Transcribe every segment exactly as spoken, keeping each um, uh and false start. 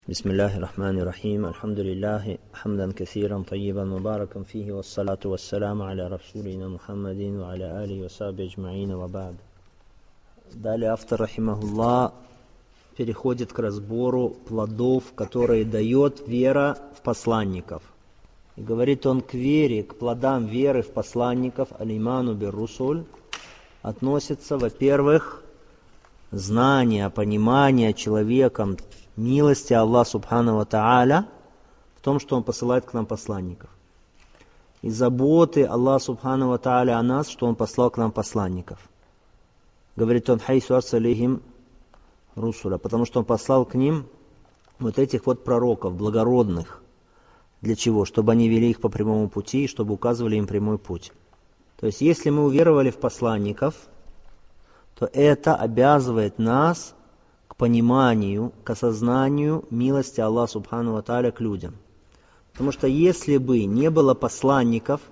بسم الله الرحمن الرحيم الحمد لله حمدا كثيرا طيبا مباركا فيه والصلاة والسلام على رسولنا محمد وعلى آله وصحبه أجمعين وبعد. Далее автор, рахимахуллах, переходит к разбору плодов, которые дает вера в посланников. И говорит он, к вере, к плодам веры в посланников, алиману бир-русуль, относится, во-первых, знание, понимание человеком милости Аллаха Субхану ва Тааля в том, что Он посылает к нам посланников. И заботы Аллаха Субхану ва Тааля о нас, что Он послал к нам посланников. Говорит он, хайсу арсалихим русуля, потому что Он послал к ним вот этих вот пророков, благородных. Для чего? Чтобы они вели их по прямому пути и чтобы указывали им прямой путь. То есть, если мы уверовали в посланников, то это обязывает нас к пониманию, к осознанию милости Аллаха Субхану ва Тааля к людям. Потому что если бы не было посланников,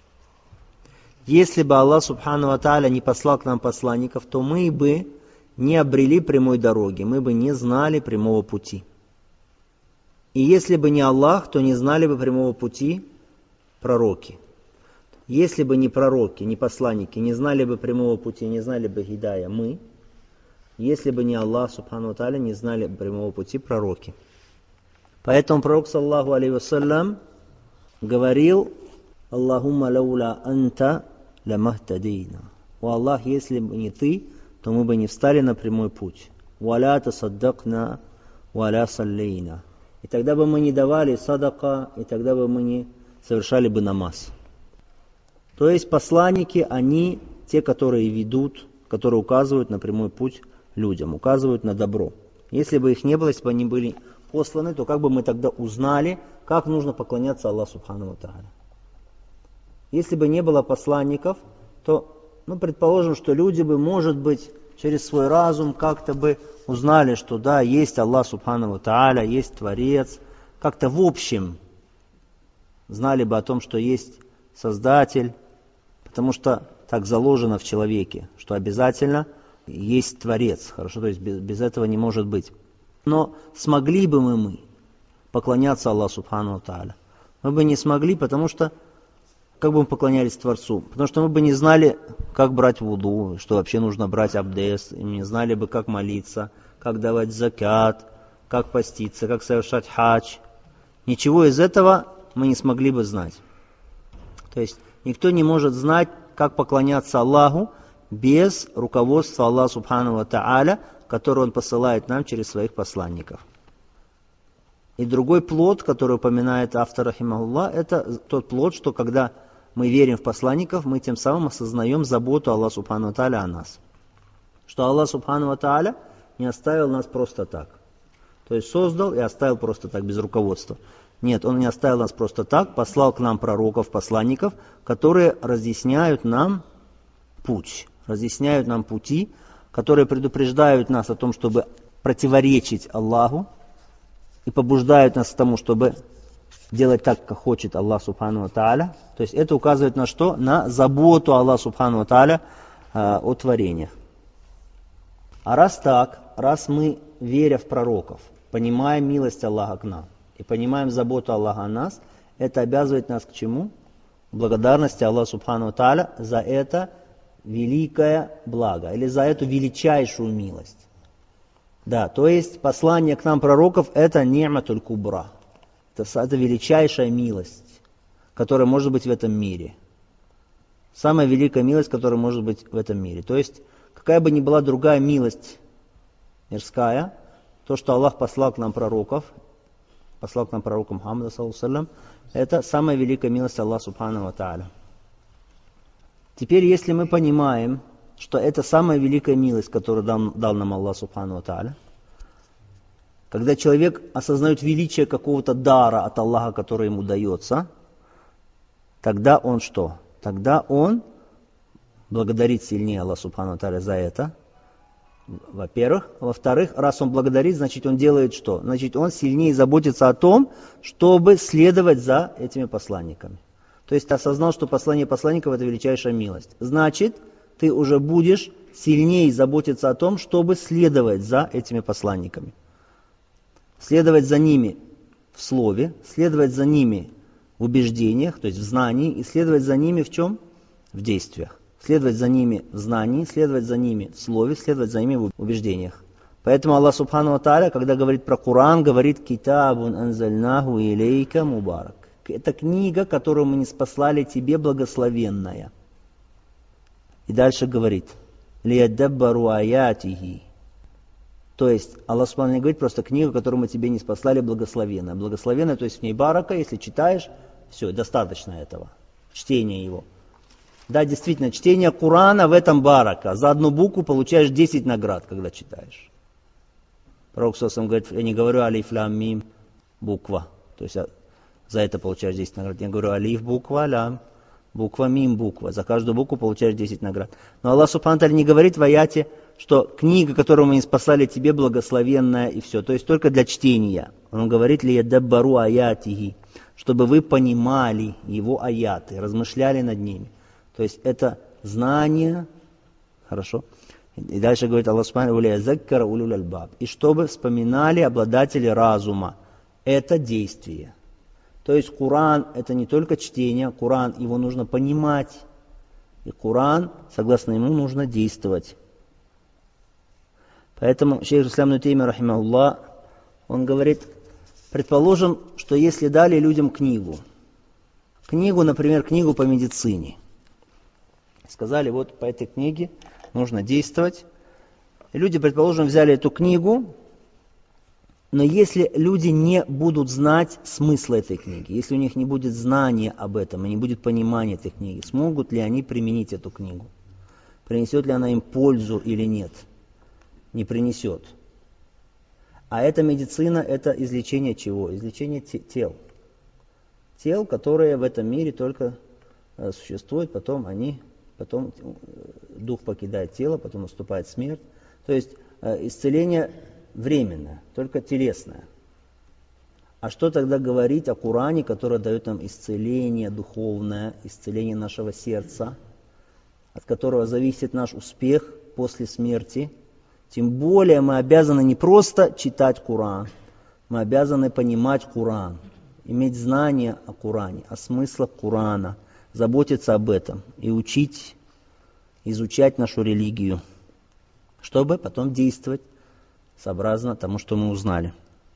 если бы Аллах Субхану ва Тааля не послал к нам посланников, то мы бы не обрели прямой дороги, мы бы не знали прямого пути. И если бы не Аллах, то не знали бы прямого пути пророки. Если бы не пророки, не посланники, не знали бы прямого пути, не знали бы хидая мы, если бы не Аллах Субхану ва Тааля, не знали прямого пути пророки. Поэтому пророк, саллаллаху алейхи вассалям, говорил, Аллахумма лаула анта ламахтадейна. О Аллах, если бы не ты, то мы бы не встали на прямой путь. Валя тасаддакна, валя саллейна. И тогда бы мы не давали садака, и тогда бы мы не совершали бы намаз. То есть посланники, они те, которые ведут, которые указывают на прямой путь людям, указывают на добро. Если бы их не было, если бы они были посланы, то как бы мы тогда узнали, как нужно поклоняться Аллаху Субхану ва Тааля? Если бы не было посланников, то, ну, предположим, что люди бы, может быть, через свой разум как-то бы узнали, что да, есть Аллах Субхану ва Тааля, есть Творец, как-то в общем знали бы о том, что есть Создатель, потому что так заложено в человеке, что обязательно есть Творец. Хорошо, то есть без, без этого не может быть. Но смогли бы мы, мы поклоняться Аллаху Субхану ва Тааля? Мы бы не смогли, потому что как бы мы поклонялись Творцу? Потому что мы бы не знали, как брать вуду, что вообще нужно брать абдес, и не знали бы, как молиться, как давать закят, как поститься, как совершать хадж. Ничего из этого мы не смогли бы знать. То есть никто не может знать, как поклоняться Аллаху без руководства Аллаха Субхану ва Тааля, который Он посылает нам через своих посланников. И другой плод, который упоминает автор, рахимахуллах, это тот плод, что когда мы верим в посланников, мы тем самым осознаем заботу Аллаха Субхану ва Тааля о нас. Что Аллах Субхану ва Тааля не оставил нас просто так. То есть создал и оставил просто так, без руководства. Нет, Он не оставил нас просто так, послал к нам пророков, посланников, которые разъясняют нам путь, разъясняют нам пути, которые предупреждают нас о том, чтобы противоречить Аллаху, и побуждают нас к тому, чтобы делать так, как хочет Аллах Субхану ва Тааля. То есть это указывает на что? На заботу Аллаха Субхану ва Тааля э, о творениях. А раз так, раз мы, веря в пророков, понимаем милость Аллаха к нам, и понимаем заботу Аллаха о нас, это обязывает нас к чему? Благодарности Аллаху Субхану ва Тааля за это великое благо, или за эту величайшую милость. Да, то есть послание к нам пророков это ни'матуль кубра. Это, это величайшая милость, которая может быть в этом мире. Самая великая милость, которая может быть в этом мире. То есть, какая бы ни была другая милость мирская, то, что Аллах послал к нам пророков, послал к нам пророка Мухаммада, саллаллаху алейхи ва саллям, это самая великая милость Аллаха Субхану ва Тааля. Теперь, если мы понимаем, что это самая великая милость, которую дал, дал нам Аллах Субхану ва Тааля, когда человек осознает величие какого-то дара от Аллаха, который ему дается, тогда он что? Тогда он благодарит сильнее Аллаха Субхану ва Тааля за это, во-первых. Во-вторых, раз он благодарит, значит он делает что? Значит он сильнее заботится о том, чтобы следовать за этими посланниками. То есть ты осознал, что послание посланников это величайшая милость. Значит, ты уже будешь сильнее заботиться о том, чтобы следовать за этими посланниками. следовать за ними в слове, следовать за ними в убеждениях, то есть в знании, и следовать за ними в чем? В действиях. Следовать за ними в знании, следовать за ними в слове, следовать за ними в убеждениях. Поэтому Аллах Субхану ва Тааля, когда говорит про Коран, говорит «Китабун анзальнаху илейка мубарак». Это книга, которую мы ниспослали тебе, благословенная. И дальше говорит «Лияддаббару аятихи». То есть Аллах Субхану не говорит просто книгу, которую мы тебе ниспослали, благословенная. Благословенная, то есть в ней барака, если читаешь, все, достаточно этого, чтения его. Да, действительно, чтение Корана в этом барака. За одну букву получаешь десять наград, когда читаешь. Пророк Сосам говорит, я не говорю алиф лям мим, буква. То есть за это получаешь десять наград. Я говорю алиф, буква, лям, буква, мим, буква. За каждую букву получаешь десять наград. Но Аллах Субхану ва Тааля не говорит в аяте, что книга, которую мы ниспослали тебе, благословенная и все. То есть только для чтения. Он говорит лияддаббару аятихи, чтобы вы понимали его аяты, размышляли над ними. То есть это знание, хорошо. И дальше говорит Аллах Субхану ва Тааля, и чтобы вспоминали обладатели разума. Это действие. То есть Коран это не только чтение, Коран его нужно понимать. И Коран, согласно ему, нужно действовать. Поэтому шейх Ислам ибн Теймия рахимахуллах, он говорит, предположим, что если дали людям книгу, книгу, например, книгу по медицине, сказали, вот по этой книге нужно действовать. И люди, предположим, взяли эту книгу, но если люди не будут знать смысла этой книги, если у них не будет знания об этом, и не будет понимания этой книги, смогут ли они применить эту книгу? Принесет ли она им пользу или нет? Не принесет. А эта медицина, это излечение чего? Излечение тел. Тел, которые в этом мире только существуют, потом они... Потом дух покидает тело, потом наступает смерть. То есть исцеление временное, только телесное. А что тогда говорить о Коране, который дает нам исцеление духовное, исцеление нашего сердца, от которого зависит наш успех после смерти? Тем более мы обязаны не просто читать Коран, мы обязаны понимать Коран, иметь знания о Коране, о смыслах Корана, заботиться об этом и учить, изучать нашу религию, чтобы потом действовать сообразно тому, что мы узнали.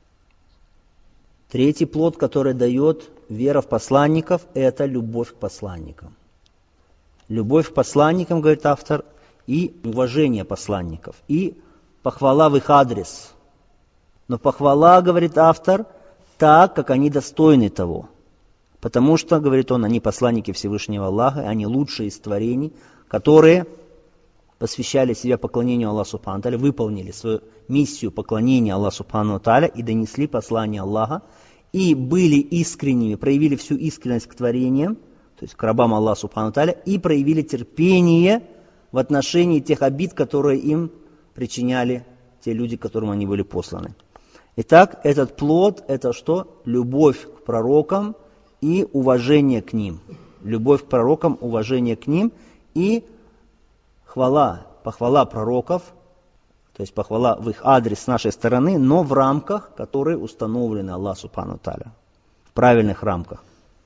Третий плод, который дает вера в посланников, это любовь к посланникам. Любовь к посланникам, говорит автор, и уважение посланников, и похвала в их адрес. Но похвала, говорит автор, так, как они достойны того. Потому что, говорит он, они посланники Всевышнего Аллаха, они лучшие из творений, которые посвящали себя поклонению Аллаху Субхану ва Тааля, выполнили свою миссию поклонения Аллаху Субхану ва Тааля и донесли послание Аллаха, и были искренними, проявили всю искренность к творениям, то есть к рабам Аллаха Субхану ва Тааля, и проявили терпение в отношении тех обид, которые им причиняли те люди, к которым они были посланы. Итак, этот плод, это что? Любовь к пророкам и уважение к ним. Любовь к пророкам, уважение к ним и хвала, похвала пророков, то есть похвала в их адрес с нашей стороны, но в рамках, которые установлены Аллаху Субхану ва Тааля, в правильных рамках.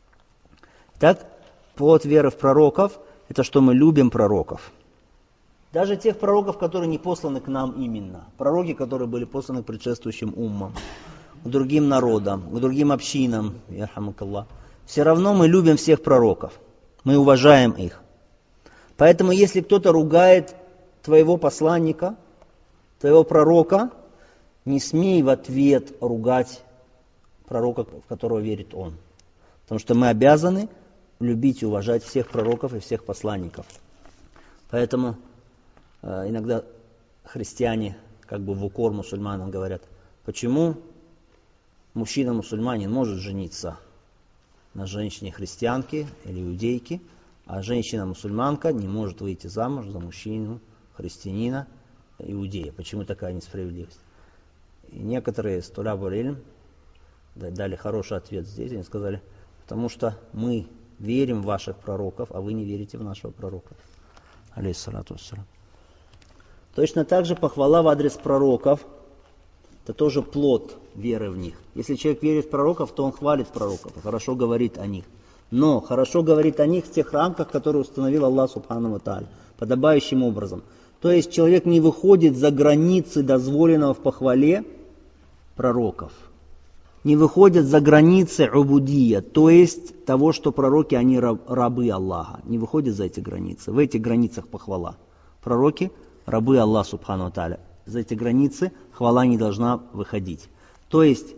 Так, плод веры в пророков, это что мы любим пророков. Даже тех пророков, которые не посланы к нам именно. Пророки, которые были посланы к предшествующим уммам, к другим народам, к другим общинам, ярхамукаллах. Все равно мы любим всех пророков. Мы уважаем их. Поэтому, если кто-то ругает твоего посланника, твоего пророка, не смей в ответ ругать пророка, в которого верит он. Потому что мы обязаны любить и уважать всех пророков и всех посланников. Поэтому э, иногда христиане как бы в укор мусульманам говорят, почему мужчина-мусульманин может жениться на женщине-христианке или иудейке, а женщина-мусульманка не может выйти замуж за мужчину-христианина, иудея. Почему такая несправедливость? И некоторые из туляб аль-илм дали хороший ответ здесь. Они сказали, потому что мы верим в ваших пророков, а вы не верите в нашего пророка. Алейхиссалату вассалям. Точно так же похвала в адрес пророков, Это тоже плод веры в них. Если человек верит в пророков, то он хвалит пророков, хорошо говорит о них. Но хорошо говорит о них в тех рамках, которые установил Аллах Субхану ва Тааля, подобающим образом. То есть человек не выходит за границы дозволенного в похвале пророков. Не выходит за границы убудия, то есть того, что пророки, они рабы Аллаха. Не выходит за эти границы. В этих границах похвала. Пророки – рабы Аллаха Субхану ва Тааля. За эти границы хвала не должна выходить. То есть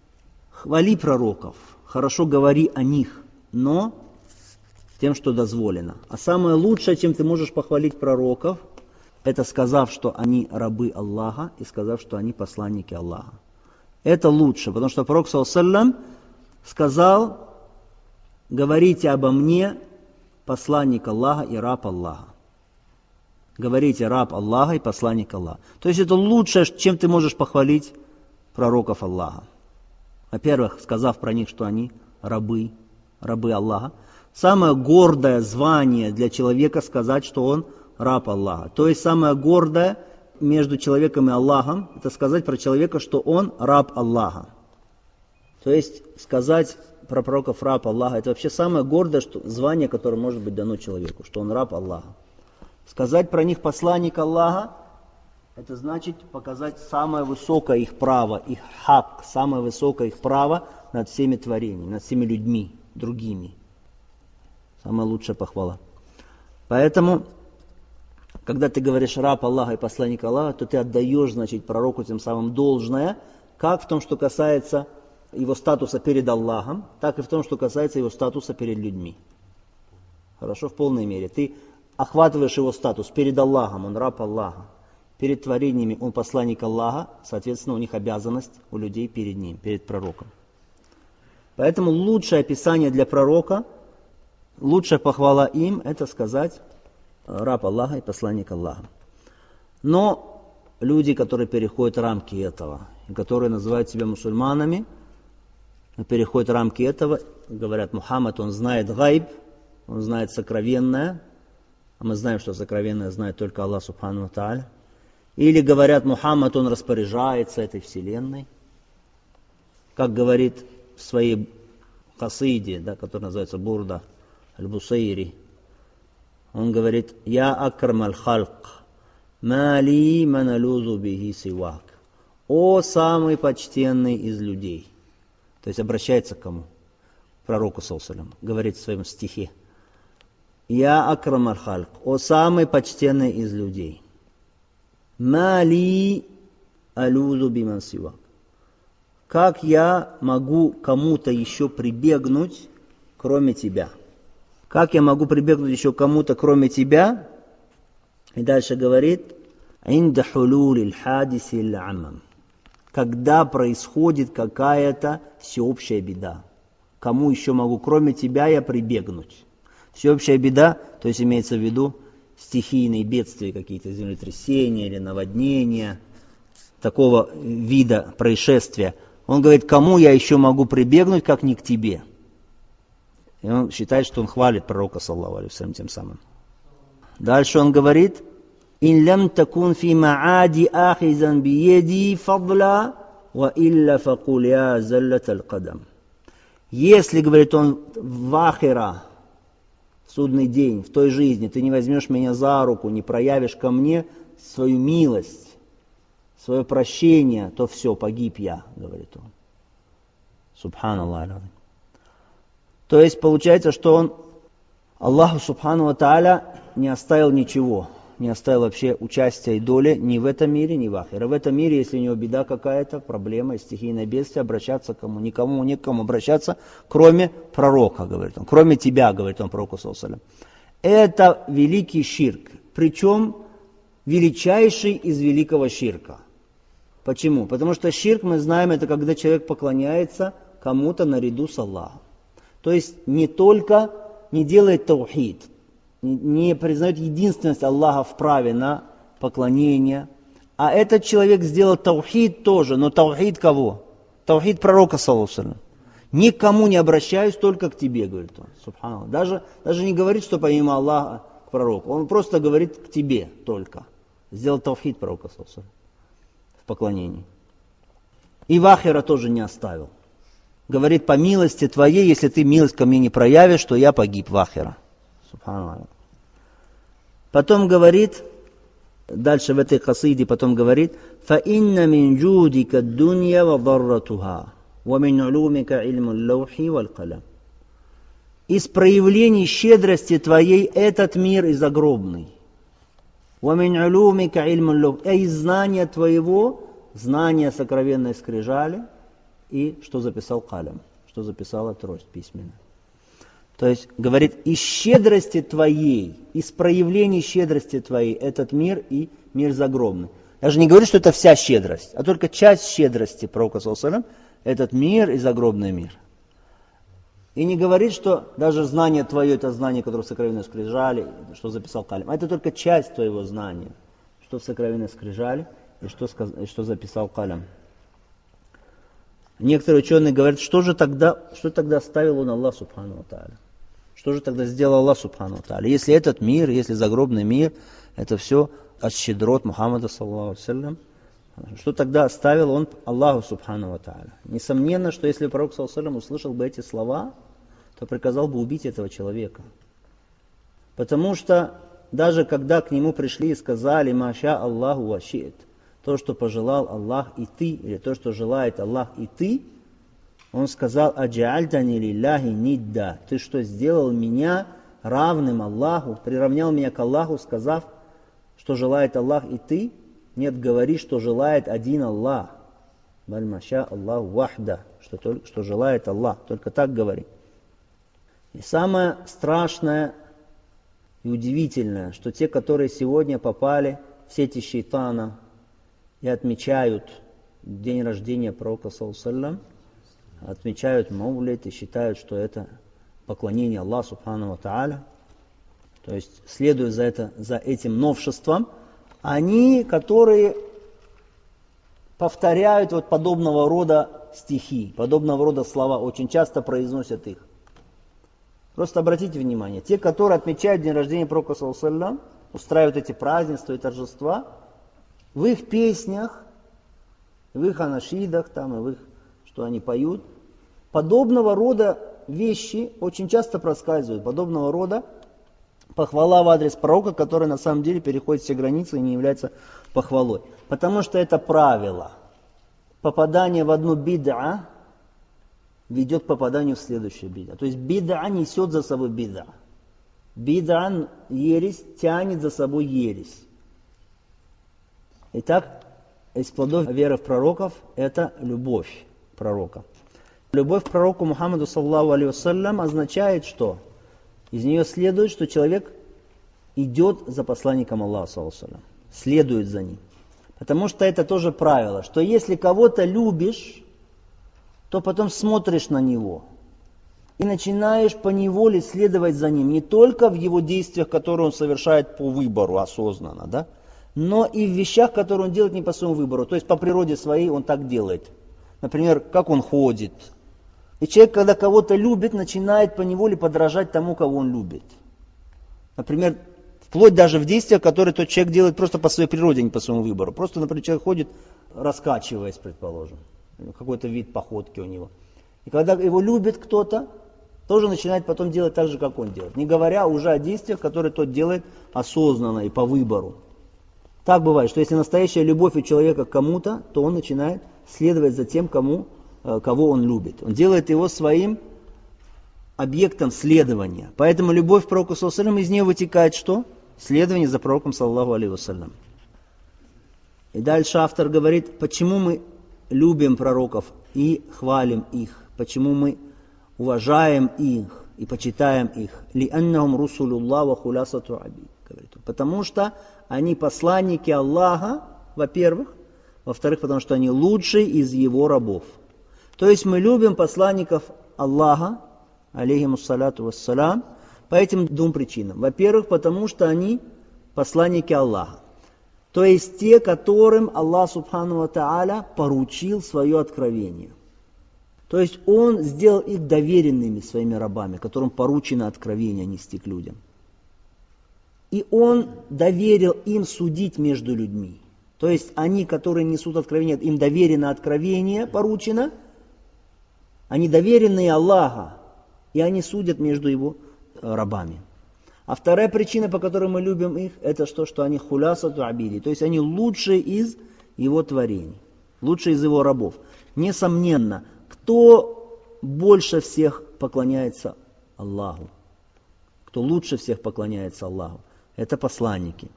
хвали пророков, хорошо говори о них, но тем, что дозволено. А самое лучшее, чем ты можешь похвалить пророков, это сказав, что они рабы Аллаха, и сказав, что они посланники Аллаха. Это лучше, потому что пророк саллаллаху алейхи ва саллям сказал: говорите обо мне, посланник Аллаха и раб Аллаха. Говорите раб Аллаха и посланник Аллаха. То есть это лучшее, чем ты можешь похвалить пророков Аллаха. Во-первых, сказав про них, что они рабы, рабы Аллаха. Самое гордое звание для человека сказать, что он раб Аллаха. То есть самое гордое между человеком и Аллахом, это сказать про человека, что он раб Аллаха. То есть сказать про пророков раб Аллаха, это вообще самое гордое что, звание, которое может быть дано человеку, что он раб Аллаха. Сказать про них посланник Аллаха, это значит показать самое высокое их право, их хак, самое высокое их право над всеми творениями, над всеми людьми, другими. Самая лучшая похвала. Поэтому, когда ты говоришь раб Аллаха и посланник Аллаха, то ты отдаешь, значит, пророку тем самым должное, как в том, что касается его статуса перед Аллахом, так и в том, что касается его статуса перед людьми. Хорошо, в полной мере. Ты охватываешь его статус перед Аллахом, он раб Аллаха. Перед творениями он посланник Аллаха, соответственно, у них обязанность у людей перед ним, перед пророком. Поэтому лучшее описание для пророка, лучшая похвала им, это сказать раб Аллаха и посланник Аллаха. Но люди, которые переходят рамки этого, и которые называют себя мусульманами, переходят рамки этого, говорят: Мухаммад, он знает гайб, он знает сокровенное, а мы знаем, что сокровенное знает только Аллах Субхану ва Тааля. Или говорят: Мухаммад, он распоряжается этой вселенной. Как говорит в своей касиде, да, которая называется Бурда аль-Бусайри, он говорит: «Я акрам аль-халк, ма ли маналузу бихи сивак». О самый почтенный из людей. То есть обращается к кому? К пророку саллаллаху алейхи ва саллям. Говорит в своем стихе: «Я акрам аль-халк, о самый почтенный из людей. Ма ли алузу биман сивак». Как я могу кому-то еще прибегнуть, кроме тебя? Как я могу прибегнуть еще кому-то, кроме тебя? И дальше говорит: «Инда хулулил хадисил амам». Когда происходит какая-то всеобщая беда. Кому еще могу, кроме тебя, я прибегнуть? Всеобщая беда, то есть имеется в виду стихийные бедствия, какие-то землетрясения или наводнения, такого вида происшествия. Он говорит: кому я еще могу прибегнуть, как не к тебе? И он считает, что он хвалит пророка, саллаллаху алейхи ва саллям, тем самым. Дальше он говорит: «Ин лям такун фи маади ахизан биеди фадла, ва илля факул я заллат аль-кадам». Если, говорит он, в ахира, в судный день, в той жизни, ты не возьмешь меня за руку, не проявишь ко мне свою милость, свое прощение, то все, погиб я, говорит он. Субханаллах. То есть получается, что он, Аллаху Субхану ва Тааля, не оставил ничего, не оставил вообще участия и доли ни в этом мире, ни в ахире. В этом мире, если у него беда какая-то, проблема, стихийное бедствие, обращаться к кому? Никому, никому обращаться, кроме пророка, говорит он. Кроме тебя, говорит он пророку, саллаллаху алейхи ва саллям. Это великий ширк, причем величайший из великого ширка. Почему? Потому что ширк, мы знаем, это когда человек поклоняется кому-то наряду с Аллахом. То есть не только не делает таухид, не признает единственность Аллаха в праве на поклонение, а этот человек сделал таухид тоже, но таухид кого? Таухид пророка, саллаллаху алейхи ва саллям. Никому не обращаюсь, только к тебе, говорит он. Субханаллах. Даже, даже не говорит, что помимо Аллаха к пророку. Он просто говорит к тебе только. Сделал таухид пророка, саллаллаху алейхи ва саллям, в поклонении. И в ахира тоже не оставил. Говорит, по милости твоей, если ты милость ко мне не проявишь, то я погиб в ахира. Субханаллах. Потом говорит, дальше в этой хасиде потом говорит, فَإِنَّ مِنْ جُودِكَ الدُّنْيَا وَضَرَّتُهَا وَمِنْ عُلُومِكَ عِلْمُ اللَّوْحِ وَالْقَلَمِ. Из проявлений щедрости твоей этот мир и загробный. وَمِنْ عُلُومِكَ عِلْمُ اللَّوْحِ. А из знания твоего, знания сокровенной скрижали, и что записал калям, что записала трость письменно. То есть, говорит, из щедрости твоей, из проявлений щедрости твоей этот мир и мир загробный. Даже не говорит, что это вся щедрость, а только часть щедрости пророка саллаллаху алейхи ва саллям, этот мир и загробный мир. И не говорит, что даже знание твое, это знание, которое в сокровенной скрижали, что записал калям. А это только часть твоего знания, что в сокровенной скрижали и что, и что записал калям. Некоторые ученые говорят, что же тогда, что тогда оставил он Аллах субхану ва тааля? Что же тогда сделал Аллах субхану ва тааля? Если этот мир, если загробный мир, это все от щедрот Мухаммада саллаллаху алейхи ва саллям, что тогда оставил он Аллаху субхану ва тааля? Несомненно, что если пророк саллаллаху алейхи ва саллям услышал бы эти слова, то приказал бы убить этого человека. Потому что даже когда к нему пришли и сказали «Маша Аллаху ва ши'т», то, что пожелал Аллах и ты, или то, что желает Аллах и ты, он сказал «Аджаальтани лилляхи нидда», ты что, сделал меня равным Аллаху, приравнял меня к Аллаху, сказав, что желает Аллах и ты? Нет, говори, что желает один Аллах. Баль маша Аллаху вахда, что, только, что желает Аллах, только так говори. И самое страшное и удивительное, что те, которые сегодня попали в сети шейтана и отмечают день рождения пророка саллаллаху алейхи ва саллям, отмечают маулид и считают, что это поклонение Аллаху субхану ва тааля, то есть следуя за, это, за этим новшеством, они, которые повторяют вот подобного рода стихи, подобного рода слова, очень часто произносят их. Просто обратите внимание, те, которые отмечают день рождения пророка саллаллаху алейхи ва саллям, устраивают эти празднества и торжества, в их песнях, в их анашидах, там, и в их, что они поют, подобного рода вещи очень часто проскальзывают, подобного рода похвала в адрес пророка, которая на самом деле переходит все границы и не является похвалой. Потому что это правило. Попадание в одну бид'a ведет к попаданию в следующую бид'a. То есть бид'a несет за собой бид'a. Бид'a, ересь, тянет за собой ересь. Итак, из плодов веры в пророков это любовь пророка. Любовь к пророку Мухаммаду саллаллаху алейхи ва саллям означает, что из нее следует, что человек идет за посланником Аллаха саллаллаху алейхи ва саллям, следует за ним. Потому что это тоже правило, что если кого-то любишь, то потом смотришь на него и начинаешь поневоле следовать за ним, не только в его действиях, которые он совершает по выбору осознанно, да, но и в вещах, которые он делает не по своему выбору. То есть по природе своей он так делает. Например, как он ходит. И человек, когда кого-то любит, начинает поневоле подражать тому, кого он любит. Например, вплоть даже в действиях, которые тот человек делает просто по своей природе, а не по своему выбору. Просто, например, человек ходит, раскачиваясь, предположим. Какой-то вид походки у него. И когда его любит кто-то, тоже начинает потом делать так же, как он делает. Не говоря уже о действиях, которые тот делает осознанно и по выбору. Так бывает, что если настоящая любовь у человека к кому-то, то он начинает следовать за тем, кому, кого он любит. Он делает его своим объектом следования. Поэтому любовь к пророку саллаллаху алейхи ва саллям, из нее вытекает что? Следование за пророком саллаллаху алейхи ва саллям. И дальше автор говорит, почему мы любим пророков и хвалим их, почему мы уважаем их и почитаем их. «Лианнахум русулуллах ва хулясату абид». Потому что они посланники Аллаха, во-первых, во-вторых, потому что они лучшие из его рабов. То есть мы любим посланников Аллаха, алейхимуссалату вассалям, по этим двум причинам. Во-первых, потому что они посланники Аллаха. То есть те, которым Аллах субхану ва тааля поручил свое откровение. То есть Он сделал их доверенными своими рабами, которым поручено откровение нести к людям. И Он доверил им судить между людьми. То есть они, которые несут откровение, им доверено откровение, поручено, они доверенные Аллаха, и они судят между его рабами. А вторая причина, по которой мы любим их, это то, что они хулясату абиди, то есть они лучшие из его творений, лучшие из его рабов. Несомненно, кто больше всех поклоняется Аллаху, кто лучше всех поклоняется Аллаху, это посланники.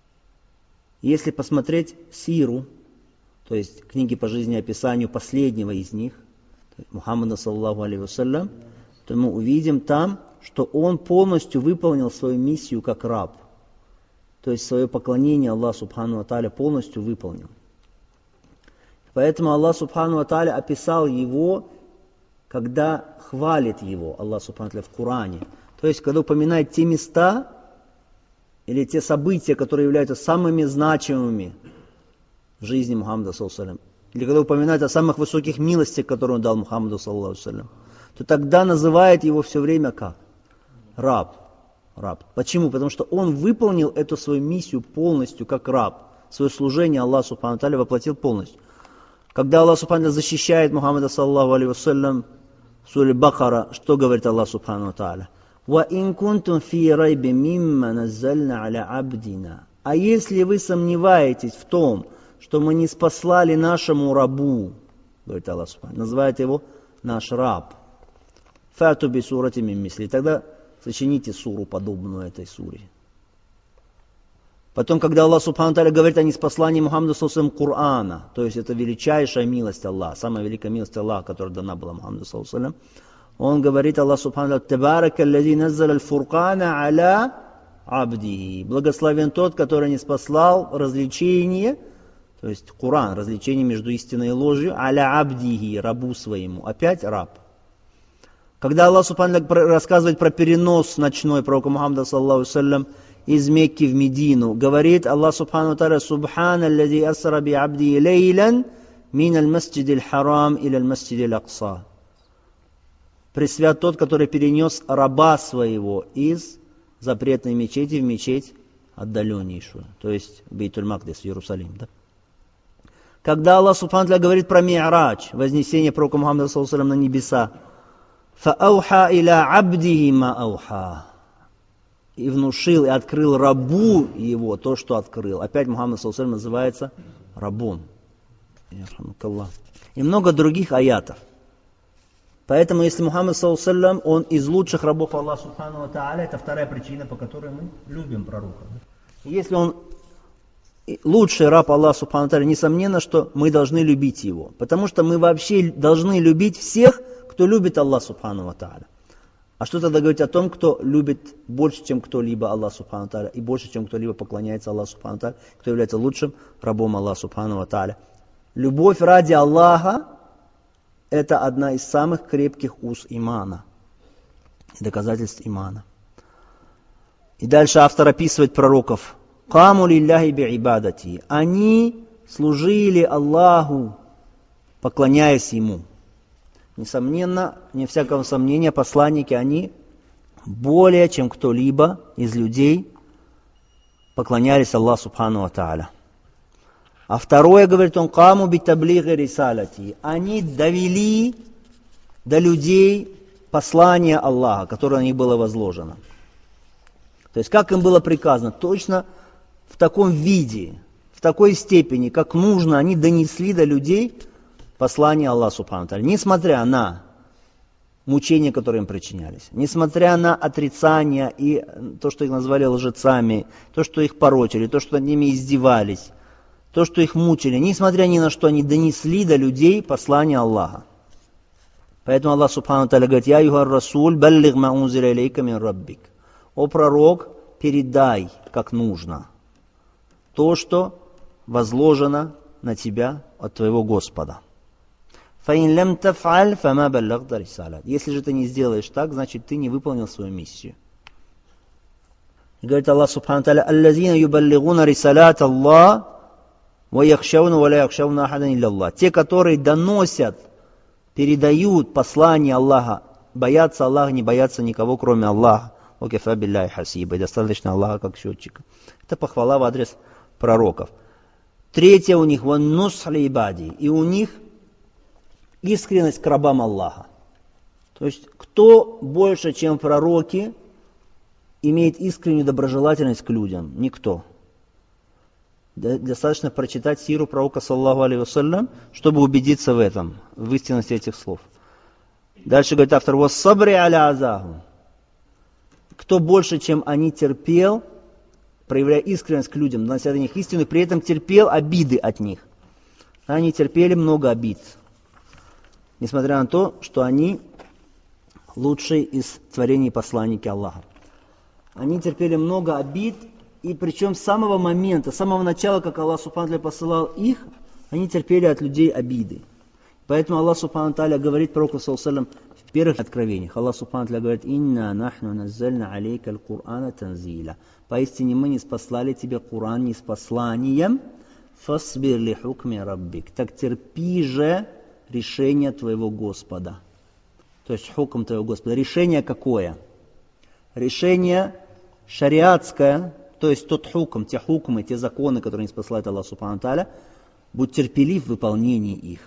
Если посмотреть сиру, то есть книги по жизнеописанию последнего из них, Мухаммада саллаллаху алейхи вассалям, то мы увидим там, что он полностью выполнил свою миссию как раб. То есть свое поклонение Аллаху субхану ва тааля полностью выполнил. Поэтому Аллах субхану ва тааля описал его, когда хвалит его, Аллах субхану ва тааля, в Коране. То есть, когда упоминает те места или те события, которые являются самыми значимыми в жизни Мухаммада саллаллаху алейхи ва саллям, или когда упоминает о самых высоких милостях, которые он дал Мухаммаду саллаллаху алейхи ва саллям, то тогда называет его все время как? Раб. Раб. Почему? Потому что он выполнил эту свою миссию полностью как раб. Свое служение Аллах субхану ва тааля воплотил полностью. Когда Аллах субхану ва тааля защищает Мухаммада саллаллаху алейхи ва саллям в суре Бакара, что говорит Аллах субхану ва тааля? وَإِن كُنْتُمْ فِي رَيْبٍ مِّمَّا نَزَّلْنَا عَلَى عَبْدِنَا. А если вы сомневаетесь в том, что мы не спаслали нашему рабу, говорит Аллах субхану, называет его наш раб, фату би сурати мин мисли, тогда сочините суру, подобную этой суре. Потом, когда Аллах субхану тааля говорит о неспослании Мухаммада саллаллаху алейхи ва саллям Корана, то есть это величайшая милость Аллаха, самая великая милость Аллаха, которая дана была Мухаммаду саллаллаху алейхи ва саллям, он говорит, Аллах субхану тааля, «Табарака аллази наззаля аль-фуркана аля абдихи». Благословен тот, который не спаслал развлечение, то есть Коран, развлечение между истиной и ложью, аля абдихи, рабу своему. Опять раб. Когда Аллах субхану тааля рассказывает про перенос ночной пророка Мухаммада саллаллаху алейхи ва саллям из Мекки в Медину, говорит Аллах субхану тааля, «Субхана аллази асра би абди лейлян мин аль-масджид аль-харам иля аль-масджид аль-акса». Пресвят тот, который перенес раба своего из запретной мечети в мечеть отдаленнейшую, то есть Бейтуль-Макдис, Иерусалим. Да? Когда Аллах субхану тааля говорит про Ми'радж, вознесение пророка Мухаммада саллаллаху алейхи ва саллям на небеса, «Фаауха иля абдихи ма ауха», и внушил и открыл рабу его то, что открыл. Опять Мухаммад саллаллаху алейхи ва саллям называется рабом. И много других аятов. Поэтому, если Мухаммад саллаллаху алейхи ва саллям, он из лучших рабов Аллаха субхану ва тааля, это вторая причина, по которой мы любим пророка. И если он лучший раб Аллаха субхану ва тааля, несомненно, что мы должны любить его. Потому что мы вообще должны любить всех, кто любит Аллаха субхану ва тааля. А что тогда говорить о том, кто любит больше, чем кто-либо Аллах субхану ва тааля, и больше, чем кто-либо поклоняется Аллаху субхану ва тааля, кто является лучшим рабом Аллаха субхану ва тааля? Любовь ради Аллаха — это одна из самых крепких уз имана, доказательств имана. И дальше автор описывает пророков. «Каму лилляхи би'ибадати». Они служили Аллаху, поклоняясь Ему. Несомненно, не всякого сомнения, посланники, они более, чем кто-либо из людей, поклонялись Аллаху субхану ва тааля. А второе, говорит он, «Каму битаблиги рисалати». Они довели до людей послание Аллаха, которое на них было возложено. То есть, как им было приказано, точно в таком виде, в такой степени, как нужно, они донесли до людей послание Аллаха субхану ва тааля, несмотря на мучения, которые им причинялись, несмотря на отрицание и то, что их назвали лжецами, то, что их порочили, то, что над ними издевались, то, что их мучили, несмотря ни на что, они донесли до людей послание Аллаха. Поэтому Аллах субхану ва тааля говорит, «Я юхар расуль, баллиг ма унзиля илейка мин раббик». О пророк, передай, как нужно, то, что возложено на тебя от твоего Господа. «Фаин лям таф'аль, фама баллагта рисалат». Если же ты не сделаешь так, значит ты не выполнил свою миссию. И говорит Аллах субхану ва тааля, «Аллазина юбаллигуна рисалат Аллах, ва яхшауна ва ла яхшауна ахадан илля Аллах». Те, которые доносят, передают послание Аллаха, боятся Аллаха, не боятся никого, кроме Аллаха. «Ва кафа билляхи хасиба». И достаточно Аллаха как счетчика. Это похвала в адрес пророков. Третье у них ван нусхли ибади, и у них искренность к рабам Аллаха. То есть, кто больше, чем пророки, имеет искреннюю доброжелательность к людям? Никто. Достаточно прочитать сиру пророка, саллаллаху алейхи вассалям, чтобы убедиться в этом, в истинности этих слов. Дальше говорит автор, «Вассабри аля азаху». Кто больше, чем они, терпел, проявляя искренность к людям, донося до них истину, и при этом терпел обиды от них. Они терпели много обид, несмотря на то, что они лучшие из творений посланники Аллаха. Они терпели много обид, и причем с самого момента, с самого начала, как Аллах Субхану ва Тааля посылал их, они терпели от людей обиды. Поэтому Аллах Субхану ва Тааля говорит пророку саллаллаху алейхи ва саллям в первых откровениях. Аллах Субхану ва Тааля говорит: «Инна нахну наззальна алейка аль-Кур'ана танзиля». Поистине мы не спаслали тебе Кур'ан не с посланием. «Фасбир ли хукми раббик». Так терпи же решение твоего Господа. То есть хукм твоего Господа. Решение какое? Решение шариатское, то есть тот хукм, те хукмы, те законы, которые не спасает Аллах Субхану ва Тааля, будь терпелив в выполнении их.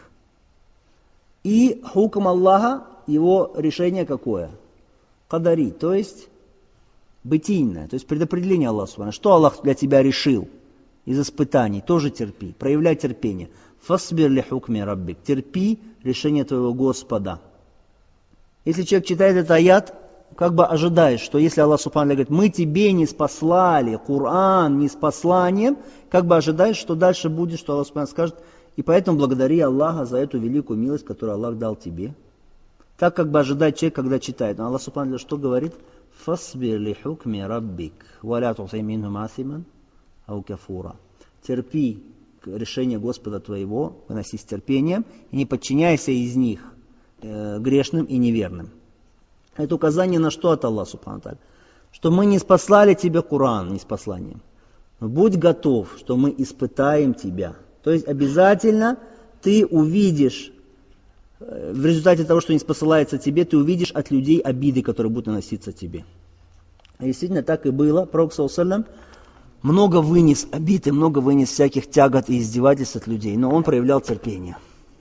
И хукм Аллаха, его решение какое? Кадари, то есть бытийное, то есть предопределение Аллаха Субхану. Что Аллах для тебя решил из испытаний, тоже терпи, проявляй терпение. Фасбир ли хукми раббик, терпи решение твоего Господа. Если человек читает этот аят, как бы ожидает, что если Аллах Субхану говорит, мы тебе не спаслали Кур'ан не с посланием, как бы ожидает, что дальше будет, что Аллах Субхану скажет, и поэтому благодари Аллаха за эту великую милость, которую Аллах дал тебе. Так как бы ожидает человек, когда читает. Но Аллах Субхану что говорит? Фасбир ли хукми раббик, валя ту'ти минхум асиман ау кафура. Терпи решение Господа твоего, выноси с терпением, и не подчиняйся из них э, грешным и неверным. Это указание на что от Аллаха Субхану ва Тааля? Что мы не спаслали тебе Кур'ан, не с посланием. Но будь готов, что мы испытаем тебя. То есть обязательно ты увидишь, в результате того, что не спосылается тебе, ты увидишь от людей обиды, которые будут наноситься тебе. И действительно так и было. Пророк саллаллаху алейхи ва саллям много вынес обид и много вынес всяких тягот и издевательств от людей, но он проявлял терпение.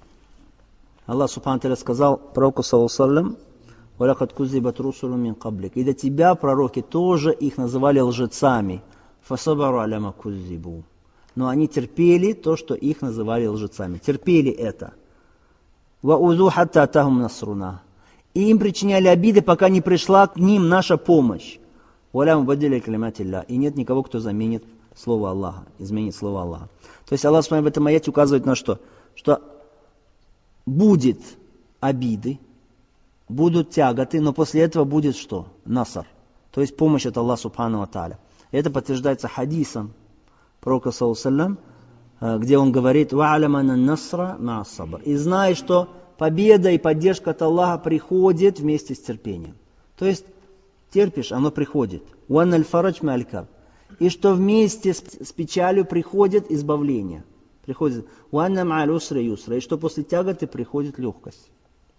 Аллах Субхану ва Тааля сказал пророку саллаллаху алейхи ва саллям: «Валякад куззибат русулу мин каблик». И до тебя, пророки, тоже их называли лжецами. Фасабару аля ма куззибу. Но они терпели то, что их называли лжецами. Терпели это. Ва узу хатта атахум насруна. И им причиняли обиды, пока не пришла к ним наша помощь. Валя мубаддиля калиматилля. И нет никого, кто заменит слово Аллаха, изменит слово Аллаха. То есть Аллах в этом аяте указывает на что? Что будет обиды, будут тяготы, но после этого будет что? Насар. То есть помощь от Аллаха Субхану ва Тааля. Это подтверждается хадисом пророка саллаллаху алейхи ва саллям, где он говорит: «Ва'алям анна насра ма'ас сабр». И знай, что победа и поддержка от Аллаха приходит вместе с терпением. То есть терпишь, оно приходит. «Уанна аль-фарадж ма'аль карб». И что вместе с, с печалью приходит избавление. Приходит «Уанна ма'аль усри юсра». И что после тяготы приходит легкость.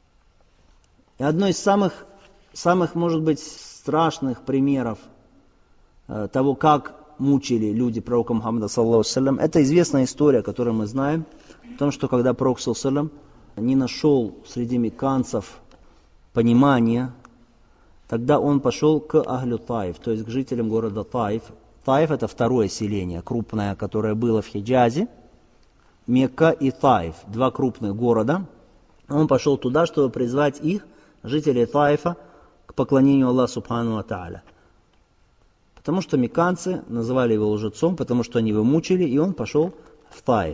И одно из самых, самых, может быть, страшных примеров э, того, как мучили люди пророка Мухаммада, саллаллаху алейхи ва саллям, это известная история, которую мы знаем, о том, что когда пророк, саллаллаху алейхи ва саллям, не нашел среди мекканцев понимания, тогда он пошел к Ахлю Таиф, то есть к жителям города Таиф. Таиф — это второе селение, крупное, которое было в Хиджазе. Мекка и Таиф, два крупных города. Он пошел туда, чтобы призвать их, жителей Таифа, к поклонению Аллаху Субхану ва Тааля. Потому что мекканцы называли его лжецом, потому что они его мучили, и он пошел в Таиф.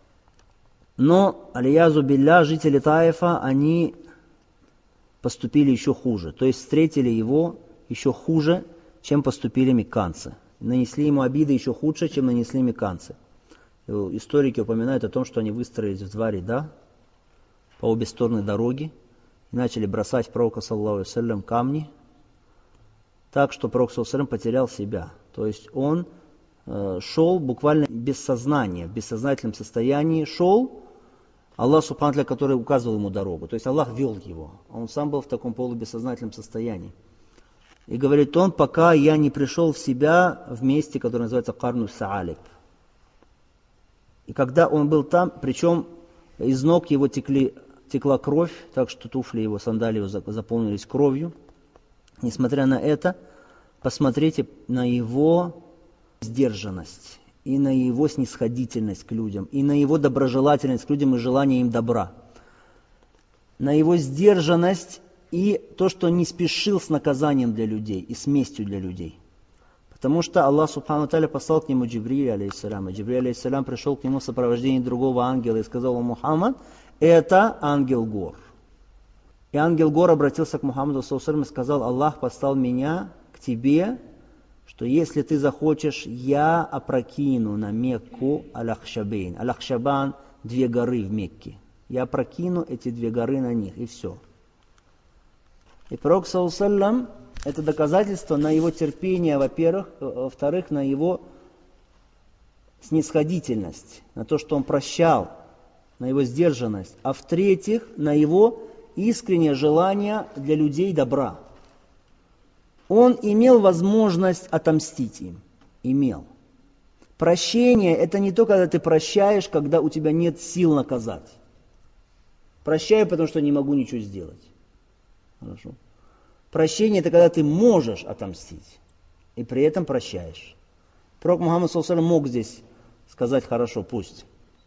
Но, алиязу билля, жители Таифа, они поступили еще хуже. То есть встретили его еще хуже, чем поступили мекканцы. Нанесли ему обиды еще хуже, чем нанесли мекканцы. Историки упоминают о том, что они выстроились в два ряда по обе стороны дороги и начали бросать в пророка, саллаллаху алейхи ва саллям, камни, так что пророк, саллаллаху алейхи ва саллям, потерял себя. То есть он э, шел буквально без сознания, в бессознательном состоянии шел, Аллах Субхану ва Тааля, который указывал ему дорогу. То есть Аллах вел его. Он сам был в таком полубессознательном состоянии. И говорит он: пока я не пришел в себя в месте, которое называется Карну Саалик. И когда он был там, причем из ног его текли, текла кровь, так что туфли его, сандалии его заполнились кровью. Несмотря на это, посмотрите на его сдержанность, и на его снисходительность к людям, и на его доброжелательность к людям и желание им добра. На его сдержанность и то, что не спешил с наказанием для людей и с местью для людей. Потому что Аллах Субхану Тааля послал к нему Джибриля, алейхиссалям. И Джибриль, алейхиссалям, пришел к нему в сопровождении другого ангела и сказал ему: Мухаммад, это ангел гор. И ангел гор обратился к Мухаммаду саллаллаху алейхи ва саллям и сказал: Аллах послал меня к тебе, что если ты захочешь, я опрокину на Мекку Аль-Ахшабейн. Аль-Ахшабан – две горы в Мекке. Я опрокину эти две горы на них, и все. И пророк саллаллаху алейхи ва саллям, это доказательство на его терпение, во-первых, во-вторых, на его снисходительность, на то, что он прощал, на его сдержанность, а в-третьих, на его искреннее желание для людей добра. Он имел возможность отомстить им. Имел. Прощение – это не то, когда ты прощаешь, когда у тебя нет сил наказать. Прощаю, потому что не могу ничего сделать. Хорошо. Прощение – это когда ты можешь отомстить, и при этом прощаешь. Пророк Мухаммад саллаллаху алейхи ва саллям мог здесь сказать: хорошо, пусть.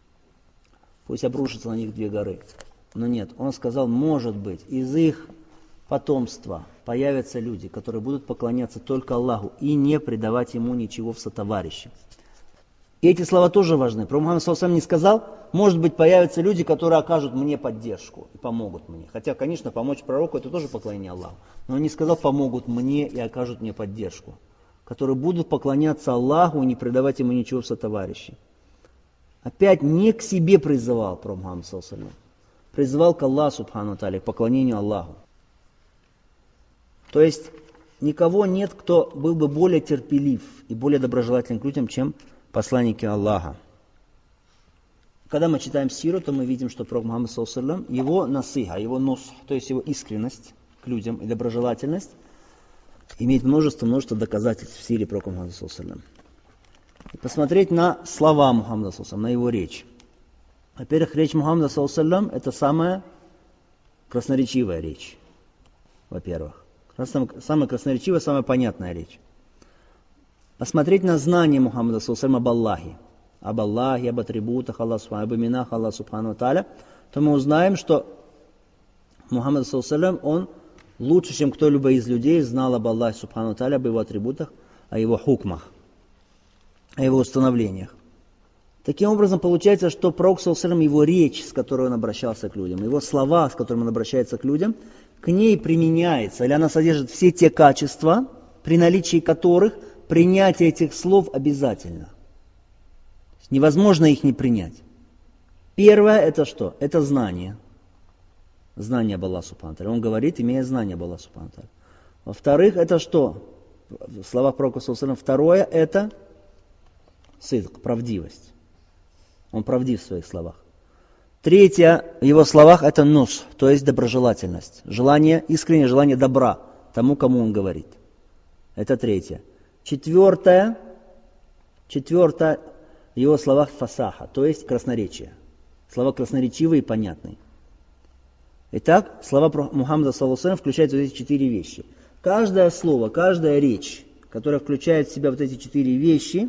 Пусть обрушатся на них две горы. Но нет, он сказал: может быть, из их потомства появятся люди, которые будут поклоняться только Аллаху и не предавать Ему ничего в сотоварищи. И эти слова тоже важны. Пророк Мухаммад саллаллаху алейхи ва саллям не сказал: может быть, появятся люди, которые окажут мне поддержку и помогут мне. Хотя, конечно, помочь пророку – это тоже поклонение Аллаху. Но он не сказал: помогут мне и окажут мне поддержку. Которые будут поклоняться Аллаху и не предавать Ему ничего в сотоварищи. Опять не к себе призывал пророк Мухаммад саллаллаху алейхи ва саллям. Призывал к Аллаху субхану тааля, к поклонению Аллаху. То есть никого нет, кто был бы более терпелив и более доброжелателен к людям, чем посланники Аллаха. Когда мы читаем сиру, то мы видим, что пророк Мухаммад саллаллаху алейхи ва саллям, его насиха, его нус, то есть его искренность к людям и доброжелательность, имеет множество, множество доказательств в сире пророка Мухаммада саллаллаху алейхи ва саллям. И посмотреть на слова Мухаммада саллаллаху алейхи ва саллям, на его речь. Во-первых, речь Мухаммада саллаллаху алейхи ва саллям это самая красноречивая речь. Во-первых. Самая красноречивая, самая понятная речь. Посмотреть на знание Мухаммада саллаллаху алейхи ва саллям об Аллахе, об Аллахе, об атрибутах Аллаха, об именах Аллаха субхану ва тааля, то мы узнаем, что Мухаммад саллаллаху алейхи ва саллям, он лучше, чем кто-либо из людей, знал об Аллахе субхану ва тааля, об его атрибутах, о его хукмах, о его установлениях. Таким образом, получается, что пророк саллаллаху алейхи ва саллям, его речь, с которой он обращался к людям, его слова, с которыми он обращается к людям, к ней применяется, или она содержит все те качества, при наличии которых принятие этих слов обязательно. Невозможно их не принять. Первое это что? Это знание. Знание об Аллахе субхану ва тааля. Он говорит, имея знание об Аллахе субхану ва тааля. Во-вторых, это что? В словах пророка саллаллаху алейхи ва саллям, второе это сидк, правдивость. Он правдив в своих словах. Третье в его словах это нус, то есть доброжелательность. Желание, искреннее желание добра тому, кому он говорит. Это третье. Четвертое, четвертое в его словах фасаха, то есть красноречие. Слова красноречивые и понятные. Итак, слова Мухаммада саллаллаху алейхи ва саллям включают вот эти четыре вещи. Каждое слово, каждая речь, которая включает в себя вот эти четыре вещи,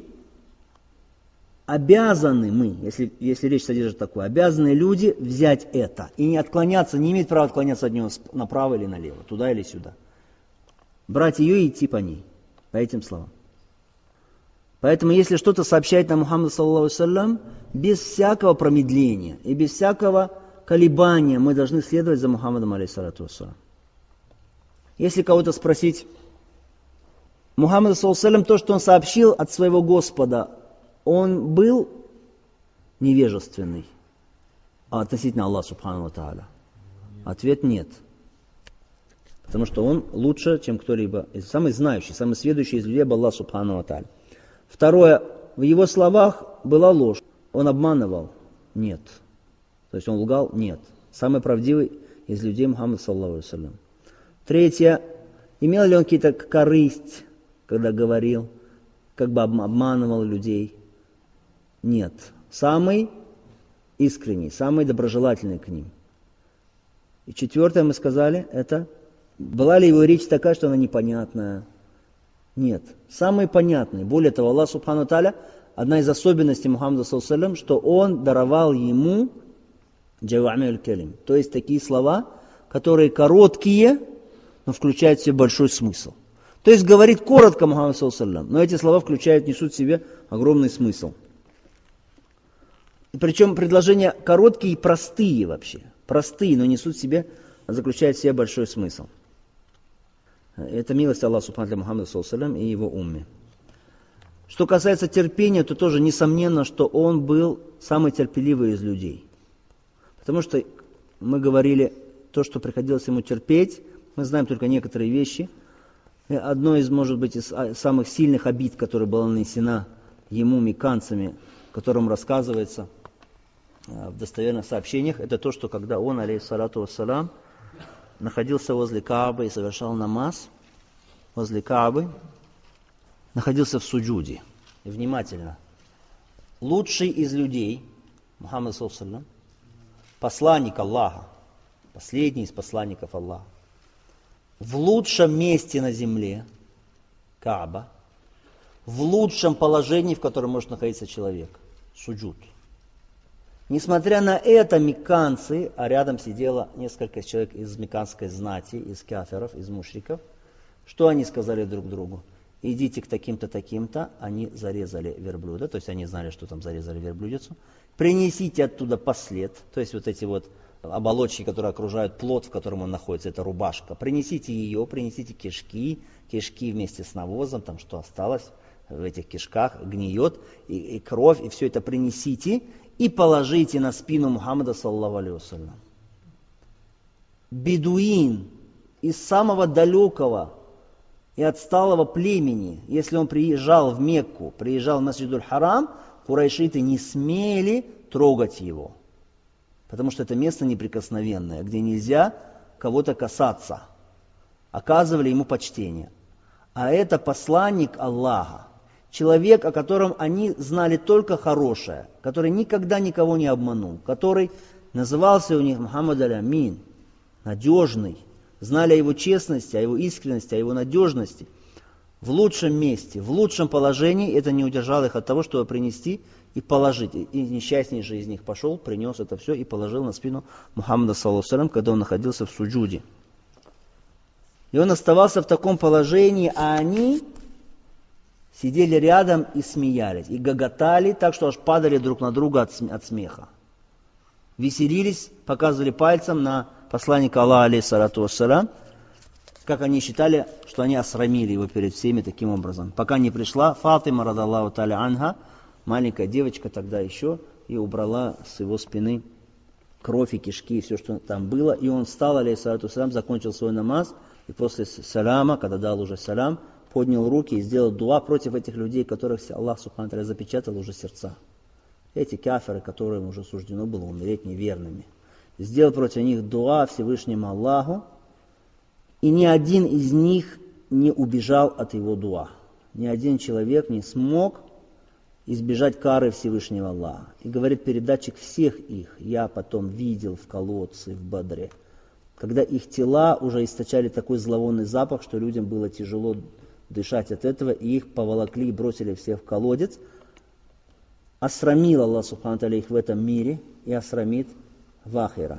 обязаны мы, если, если речь содержит такое, обязаны люди взять это и не отклоняться, не иметь права отклоняться от него направо или налево, туда или сюда. Брать ее и идти по ней, по этим словам. Поэтому, если что-то сообщает нам Мухаммад саллаллаху алейхи ва саллям, без всякого промедления и без всякого колебания мы должны следовать за Мухаммадом алейхиссалату вассалям. Если кого-то спросить, Мухаммад саллаллаху алейхи ва саллям, то, что он сообщил от своего Господа, он был невежественный а относительно Аллаха субхану ва тааля? Ответ нет. Потому что он лучше, чем кто-либо, самый знающий, самый сведущий из людей об Аллахе субхану ва тааля. Второе, в его словах была ложь. Он обманывал? Нет. То есть он лгал? Нет. Самый правдивый из людей Мухаммад саллаллаху алейхи ва саллям. Третье, имел ли он какие-то корысть, когда говорил, как бы обманывал людей? Нет. самый искренний, самый доброжелательный к ним. И четвертое мы сказали, это была ли его речь такая, что она непонятная? Нет. Самый понятный. Более того, Аллах Субхану Тааля, одна из особенностей Мухаммада саллаллаху алейхи ва саллям, что он даровал ему джавами'уль калим, то есть такие слова, которые короткие, но включают в себя большой смысл. То есть говорит коротко Мухаммад саллаллаху алейхи ва саллям, но эти слова включают, несут в себе огромный смысл. И причем предложения короткие и простые вообще. Простые, но несут в себе, заключают в себе большой смысл. Это милость Аллаха Субхану для Мухаммада саллаллаху алейхи ва саллям и его умме. Что касается терпения, то тоже несомненно, что он был самый терпеливый из людей. Потому что мы говорили, то, что приходилось ему терпеть, мы знаем только некоторые вещи. И одно из, может быть, из самых сильных обид, которая была нанесена ему мекканцами, о котором рассказывается в достоверных сообщениях, это то, что когда он, алейхиссалату вассалам, находился возле Каабы и совершал намаз, возле Каабы, находился в суджуде. И внимательно. Лучший из людей, Мухаммад саллаллаху алейхи ва саллям, посланник Аллаха, последний из посланников Аллаха, в лучшем месте на земле, Кааба, в лучшем положении, в котором может находиться человек, суджуд. Несмотря на это, мекканцы, а рядом сидело несколько человек из мекканской знати, из кафиров, из мушриков, что они сказали друг другу? Идите к таким-то, таким-то, они зарезали верблюда, то есть они знали, что там зарезали верблюдицу, принесите оттуда послед, то есть вот эти вот оболочки, которые окружают плод, в котором он находится, это рубашка, принесите ее, принесите кишки, кишки вместе с навозом, там что осталось в этих кишках, гниет, и, и кровь, и все это принесите, и положите на спину Мухаммада саллаллаху алейхи ва саллям. Бедуин из самого далекого и отсталого племени, если он приезжал в Мекку, приезжал в Масджидуль Харам, курайшиты не смели трогать его. Потому что это место неприкосновенное, где нельзя кого-то касаться. Оказывали ему почтение. А это посланник Аллаха. Человек, о котором они знали только хорошее, который никогда никого не обманул, который назывался у них Мухаммад аль-Амин, надежный, знали о его честности, о его искренности, о его надежности. В лучшем месте, в лучшем положении это не удержало их от того, чтобы принести и положить. И несчастнейший из них пошел, принес это все и положил на спину Мухаммада саллаллаху алейхи ва саллям, когда он находился в суджуде. И он оставался в таком положении, а они сидели рядом и смеялись, и гоготали так, что аж падали друг на друга от, от смеха. Веселились, показывали пальцем на посланника Аллаха, алейхиссалату вассалям, как они считали, что они осрамили его перед всеми таким образом. Пока не пришла Фатима, радаллаху та'аля анха, маленькая девочка тогда еще, и убрала с его спины кровь и кишки, и все, что там было. И он встал, алейхиссалату вассалям, закончил свой намаз, и после саляма, когда дал уже салям, поднял руки и сделал дуа против этих людей, которых Аллах субхану ва тааля запечатал уже сердца. Эти кафиры, которым уже суждено было умереть неверными. Сделал против них дуа Всевышнему Аллаху, и ни один из них не убежал от его дуа. Ни один человек не смог избежать кары Всевышнего Аллаха. И говорит передатчик всех их, я потом видел в колодце, в Бадре, когда их тела уже источали такой зловонный запах, что людям было тяжело дышать от этого, и их поволокли и бросили всех в колодец. Осрамил Аллах субхану тааля их в этом мире и осрамит в ахира.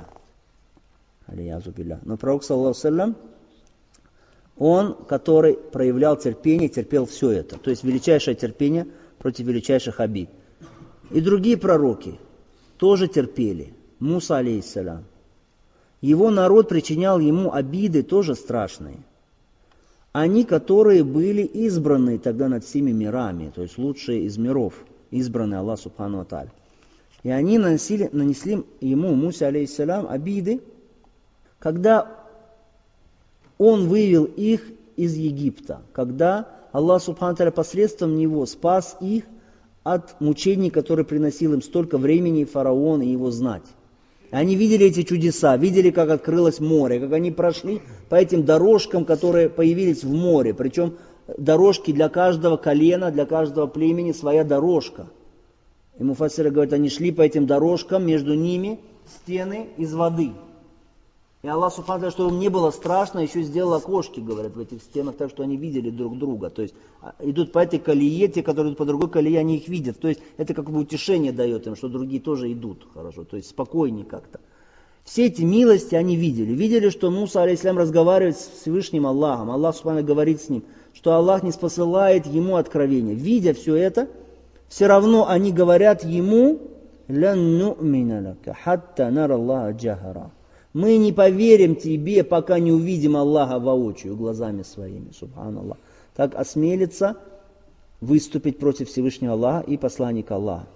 Но пророк саллаллаху алейхи ва саллям, он, который проявлял терпение, терпел все это. То есть величайшее терпение против величайших обид. И другие пророки тоже терпели. Муса алейхиссалям. Его народ причинял ему обиды тоже страшные. Они, которые были избраны тогда над всеми мирами, то есть лучшие из миров, избранные Аллах субхану ва тааля. И они нанесли, нанесли ему, Мусе алейхиссалям, обиды, когда он вывел их из Египта, когда Аллах субхану ва тааля посредством него спас их от мучений, которые приносил им столько времени фараон и его знать. Они видели эти чудеса, видели, как открылось море, как они прошли по этим дорожкам, которые появились в море. Причем дорожки для каждого колена, для каждого племени своя дорожка. И муфассиры говорят, они шли по этим дорожкам, между ними стены из воды. И Аллах Субхану ва Тааля, чтобы им не было страшно, еще сделал окошки, говорят, в этих стенах, так что они видели друг друга. То есть идут по этой колее, те, которые идут по другой колее, они их видят. То есть это как бы утешение дает им, что другие тоже идут хорошо, то есть спокойнее как-то. Все эти милости они видели. Видели, что Муса, алейхиссалям, разговаривает с Всевышним Аллахом. Аллах Субхану говорит с ним, что Аллах не спосылает ему откровения. Видя все это, все равно они говорят ему, «Лан ну'мина лака, хатта нар Аллаха джахара». Мы не поверим тебе, пока не увидим Аллаха воочию, глазами своими, субханаллах. Так осмелится выступить против Всевышнего Аллаха и посланника Аллаха.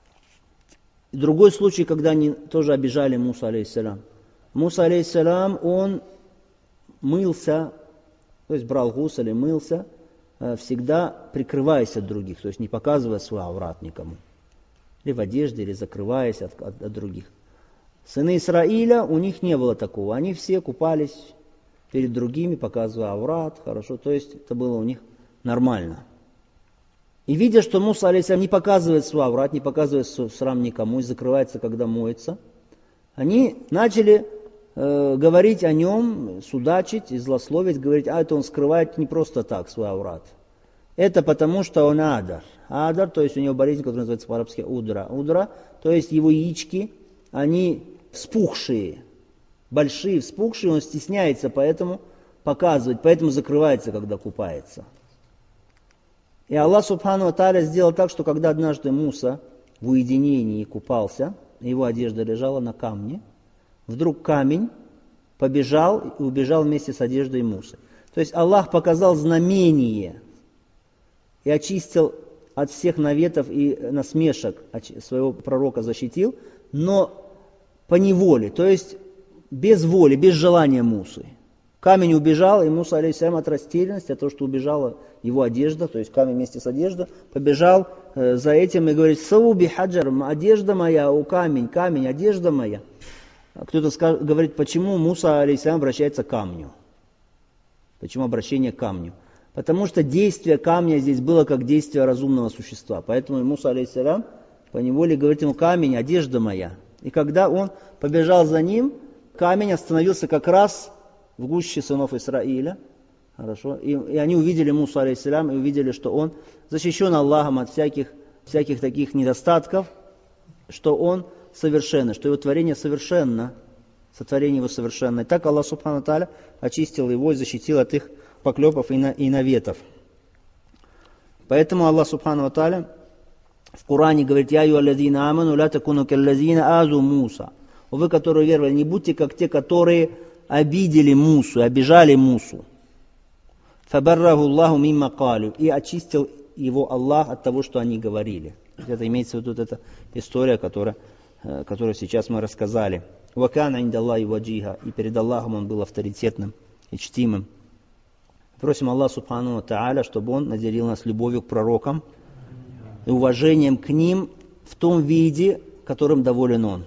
И другой случай, когда они тоже обижали Муса, алейхиссалям. Муса, алейхиссалям, он мылся, то есть брал гусаль и мылся, всегда прикрываясь от других, то есть не показывая свой аврат никому. Или в одежде, или закрываясь от, от, от других. Сыны Исраиля, у них не было такого. Они все купались перед другими, показывая аврат, хорошо. То есть это было у них нормально. И видя, что Муса, алейхиссалям, не показывает свой аврат, не показывает свой срам никому и закрывается, когда моется, они начали э, говорить о нем, судачить и злословить, говорить, а это он скрывает не просто так свой аврат. Это потому, что он адар. Адар, то есть у него болезнь, которая называется по-арабски удра. Удра, то есть его яички, они вспухшие, большие, вспухшие, он стесняется, поэтому показывать, поэтому закрывается, когда купается. И Аллах Субхану ва Тааля сделал так, что когда однажды Муса в уединении купался, его одежда лежала на камне, вдруг камень побежал и убежал вместе с одеждой Мусы. То есть Аллах показал знамение и очистил от всех наветов и насмешек, своего пророка защитил, но по неволе, то есть без воли, без желания Мусы. Камень убежал, и Муса, алейхиссалям, от растерянности, от того, что убежала его одежда, то есть камень вместе с одеждой, побежал э, за этим и говорит, «Сауби хаджар, одежда моя, о камень, камень, одежда моя». Кто-то скажет, говорит, почему Муса, алейхиссалям, обращается к камню? Почему обращение к камню? Потому что действие камня здесь было как действие разумного существа. Поэтому Муса, алейхиссалям, поневоле говорит ему, камень, одежда моя. И когда он побежал за ним, камень остановился как раз в гуще сынов Исраиля. Хорошо. И, и они увидели Мусу, алейхиссалям, и увидели, что он защищен Аллахом от всяких, всяких таких недостатков, что он совершенный, что его творение совершенно, сотворение его совершенно. И так Аллах Субхану ва Тааля очистил его и защитил от их поклепов и, на, и наветов. Поэтому Аллах Субхану ва Тааля в Коране говорит, «Я юалладзина аману, ля такуну калладзина азу Муса». Вы, которые веровали, не будьте как те, которые обидели Мусу, обижали Мусу. «Фабарраху Аллаху мимма калю». И очистил его Аллах от того, что они говорили. Это имеется в виду эта история, которая, которую сейчас мы рассказали. «Вакана индаллахи ваджиха». И перед Аллахом он был авторитетным и чтимым. Просим Аллаха Субхану ва Тааля, чтобы он наделил нас любовью к пророкам и уважением к ним в том виде, которым доволен он.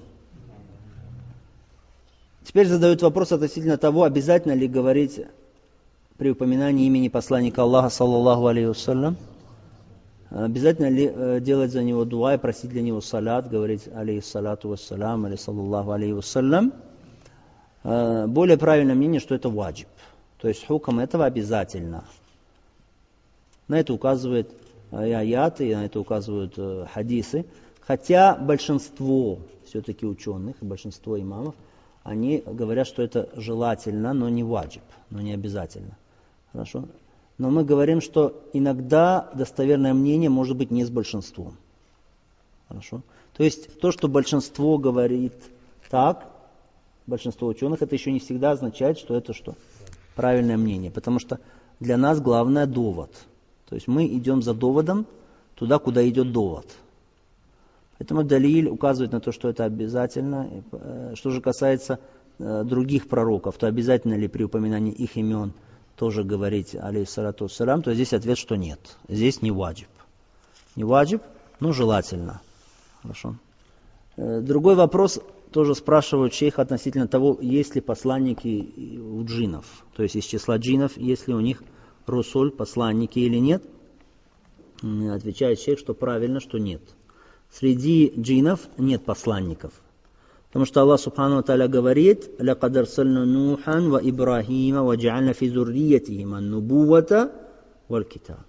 Теперь задают вопрос относительно того, обязательно ли говорить при упоминании имени посланника Аллаха, саллаллаху алейхи вассалям, обязательно ли делать за него дуа и просить для него салят, говорить алейхиссалату вассалям или саллаллаху алейхи вассалям. Более правильное мнение, что это ваджиб. То есть хукам этого обязательно. На это указывает и аяты, и на это указывают э, хадисы. Хотя большинство все-таки ученых, и большинство имамов, они говорят, что это желательно, но не ваджиб, но не обязательно. Хорошо? Но мы говорим, что иногда достоверное мнение может быть не с большинством. Хорошо? То есть то, что большинство говорит так, большинство ученых, это еще не всегда означает, что это что? Правильное мнение. Потому что для нас главное довод. То есть мы идем за доводом туда, куда идет довод. Поэтому далиль указывает на то, что это обязательно. Что же касается других пророков, то обязательно ли при упоминании их имен тоже говорить алейхиссалату вассалям, то здесь ответ, что нет. Здесь не ваджиб. Не ваджиб, но желательно. Хорошо. Другой вопрос тоже спрашивают шейх относительно того, есть ли посланники у джиннов. То есть из числа джиннов, есть ли у них русуль, посланники или нет. Отвечает шейх, что правильно, что нет. среди джиннов нет посланников. Потому что Аллах Субхану ва Тааля говорит: «Лакад арсальна Нухан ва Ибрахима ва джа'альна фи зурриятихима ан-нубуввата валь китаб».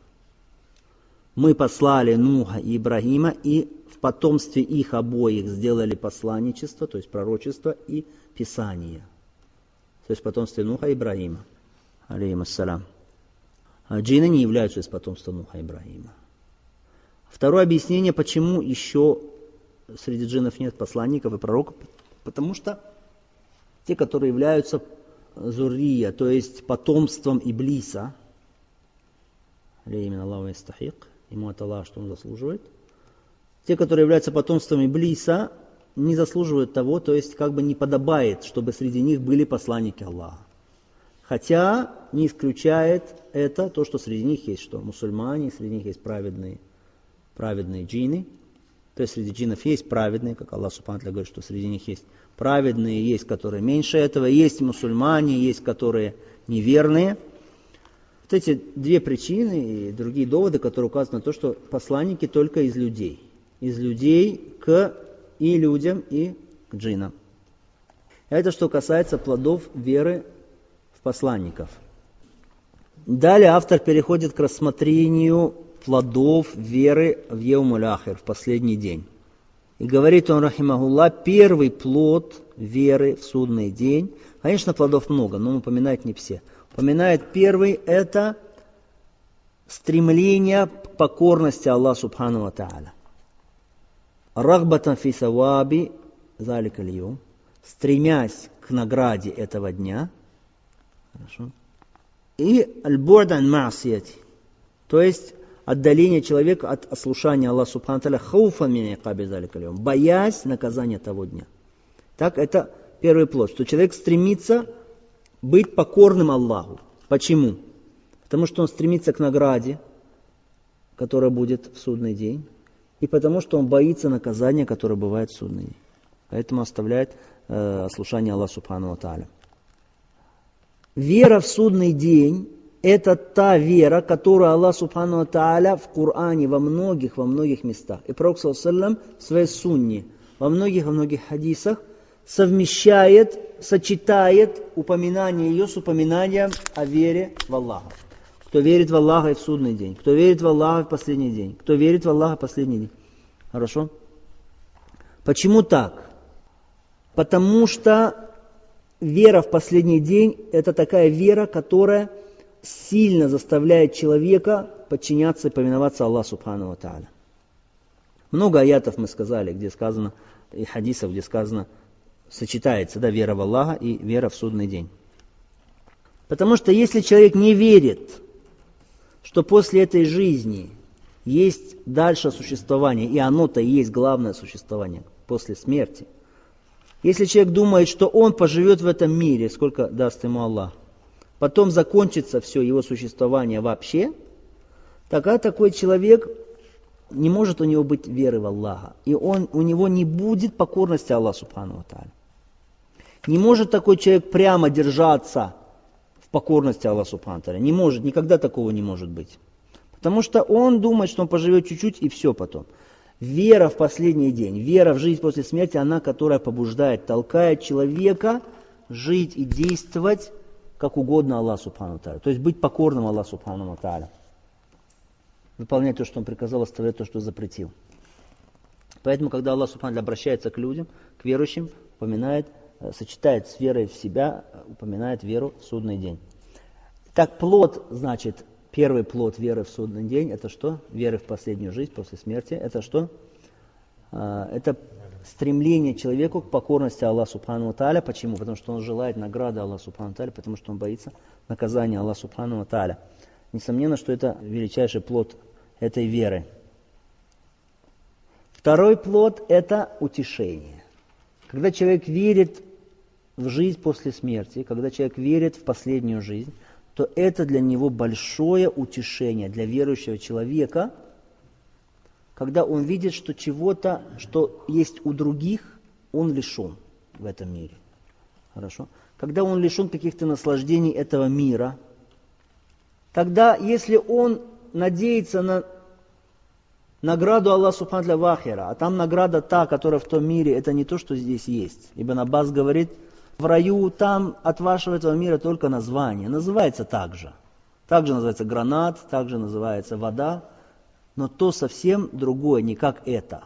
Мы послали Нуха и Ибрахима, и в потомстве их обоих сделали посланничество, то есть пророчество и писание. То есть в потомстве Нуха и Ибрахима, алейхим ассалям. А джинны не являются из потомства Нуха и Ибрахима. Второе объяснение, почему еще среди джиннов нет посланников и пророков, потому что те, которые являются зуррия, то есть потомством Иблиса, алейхим Аллаху ястахик, ему от Аллаха, что он заслуживает, те, которые являются потомством Иблиса, не заслуживают того, то есть как бы не подобает, чтобы среди них были посланники Аллаха. Хотя не исключает это то, что среди них есть что? Мусульмане, среди них есть праведные, праведные джинны. То есть среди джиннов есть праведные, как Аллах Субхану ва Тааля говорит, что среди них есть праведные, есть которые меньше этого, есть мусульмане, есть которые неверные. Вот эти две причины и другие доводы, которые указывают на то, что посланники только из людей. Из людей к и людям, и к джиннам. Это что касается плодов веры в посланников. Далее автор переходит к рассмотрению плодов веры в Яумуль Ахир, в последний день. И говорит он, рахимахулла, первый плод веры в судный день. Конечно, плодов много, но он упоминает не все. Упоминает первый, это стремление к покорности Аллаху Субхану ва Тааля. Рагбатан фи саваби залика льюм, стремясь к награде этого дня. Хорошо. И аль-бурдан ма'сияти, то есть отдаление человека от ослушания Аллаха Субхану ва Тааля, хауфан мин иқаби залика льюм, боясь наказания того дня. Так, это первый плод, что человек стремится быть покорным Аллаху. Почему? Потому что он стремится к награде, которая будет в судный день, и потому что он боится наказания, которое бывает в судный день. Поэтому оставляет э, ослушание Аллаха Субхану ва Тааля. Вера в судный день – это та вера, которую Аллах Субхану ва Тааля в Коране во многих, во многих местах. И Пророк саллаллаху алейхи ва саллям в своей сунне во многих, во многих хадисах совмещает, сочетает упоминание ее с упоминанием о вере в Аллаха. Кто верит в Аллаха и в судный день, кто верит в Аллаха и в последний день, кто верит в Аллаха в последний день. Хорошо? Почему так? Потому что вера в последний день – это такая вера, которая сильно заставляет человека подчиняться и повиноваться Аллаху Субхану ва Тааля. Много аятов мы сказали, где сказано, и хадисов, где сказано, сочетается, да, вера в Аллаха и вера в судный день. Потому что если человек не верит, что после этой жизни есть дальше существование, и оно-то и есть главное существование после смерти. Если человек думает, что он поживет в этом мире, сколько даст ему Аллах, потом закончится все его существование вообще, тогда такой человек, не может у него быть веры в Аллаха, и он, у него не будет покорности Аллаху Субхану ва Тааля. Не может такой человек прямо держаться в покорности Аллаху Субхану ва Тааля. Не может, никогда такого не может быть. Потому что он думает, что он поживет чуть-чуть и все потом. Вера в последний день, вера в жизнь после смерти, она, которая побуждает, толкает человека жить и действовать как угодно Аллаху Субхану ва Тааля. То есть быть покорным Аллаху Субхану ва Тааля. Выполнять то, что он приказал, оставлять то, что запретил. Поэтому, когда Аллах Субхану ва Тааля обращается к людям, к верующим, упоминает, сочетает с верой в себя, упоминает веру в судный день. Так плод, значит, первый плод веры в судный день, это что? Веры в последнюю жизнь после смерти. Это что? Это стремление человеку к покорности Аллаху Субхану ва Тааля. Почему? Потому что он желает награды Аллаху Субхану ва Тааля, потому что он боится наказания Аллаха Субхану ва Тааля. Несомненно, что это величайший плод этой веры. Второй плод – это утешение. Когда человек верит в жизнь после смерти, когда человек верит в последнюю жизнь, то это для него большое утешение, для верующего человека, когда он видит, что чего-то, что есть у других, он лишен в этом мире. Хорошо? Когда он лишен каких-то наслаждений этого мира, тогда, если он надеется на награду Аллах Субхану ва Тааля в ахира, а там награда та, которая в том мире, это не то, что здесь есть. Ибн Аббас говорит, в раю там от вашего этого мира только название. Называется так же. Также называется гранат, также называется вода, но то совсем другое, не как это.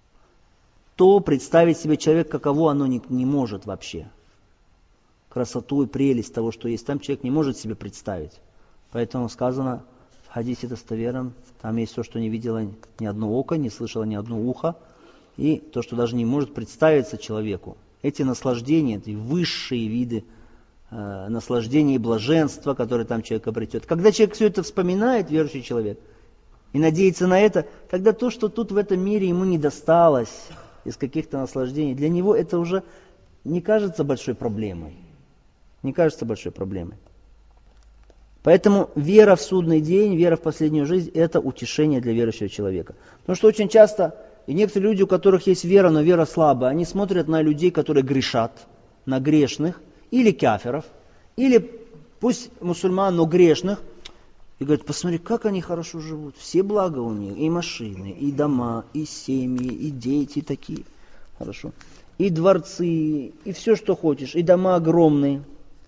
То представить себе человек, каково оно не, не может вообще. Красоту и прелесть того, что есть там, человек не может себе представить. Поэтому сказано в хадисе достоверном, там есть то, что не видело ни одно око, не слышало ни одно ухо, и то, что даже не может представиться человеку. Эти наслаждения, эти высшие виды э, наслаждения и блаженства, которые там человек обретет. Когда человек все это вспоминает, верующий человек, и надеется на это, тогда то, что тут в этом мире ему не досталось из каких-то наслаждений, для него это уже не кажется большой проблемой. Не кажется большой проблемой. Поэтому вера в судный день, вера в последнюю жизнь – это утешение для верующего человека. Потому что очень часто, и некоторые люди, у которых есть вера, но вера слабая, они смотрят на людей, которые грешат, на грешных, или кафиров, или пусть мусульман, но грешных, и говорят, посмотри, как они хорошо живут, все блага у них, и машины, и дома, и семьи, и дети такие, хорошо, и дворцы, и все, что хочешь, и дома огромные.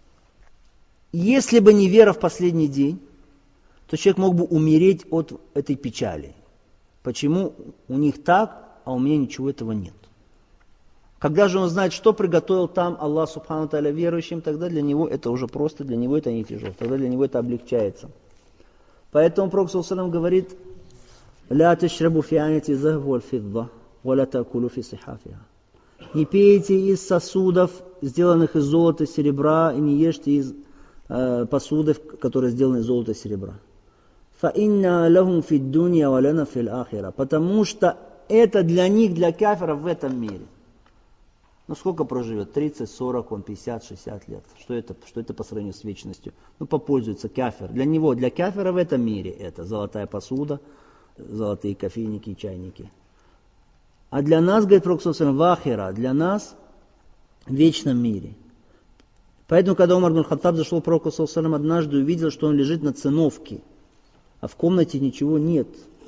Если бы не вера в последний день, то человек мог бы умереть от этой печали. Почему у них так, а у меня ничего этого нет? Когда же он знает, что приготовил там Аллах Субхану ва Тааля верующим, тогда для него это уже просто, для него это не тяжело, тогда для него это облегчается. Поэтому Пророк саллаллаху алейхи ва саллям говорит, «Ля ташрабу фи анати захв валь фидда, ва ля таакулу фи сихафиха». Не пейте из сосудов, сделанных из золота и серебра, и не ешьте из э, посуды, которые сделаны из золота и серебра. «Фаинна лахум фи дунья ва лана фи ахира». Потому что это для них, для кафиров в этом мире. Ну сколько проживет? тридцать, сорок, он пятьдесят, шестьдесят лет. Что это, что это по сравнению с вечностью? Ну попользуется кафир. Для него, для кафира в этом мире это золотая посуда, золотые кофейники и чайники. А для нас, говорит Пророк саллаллаху алейхи ва саллям, в ахира, для нас в вечном мире. Поэтому, когда Умар ибн Хаттаб зашел к Пророку саллаллаху алейхи ва саллям, однажды увидел, что он лежит на циновке, а в комнате ничего нет.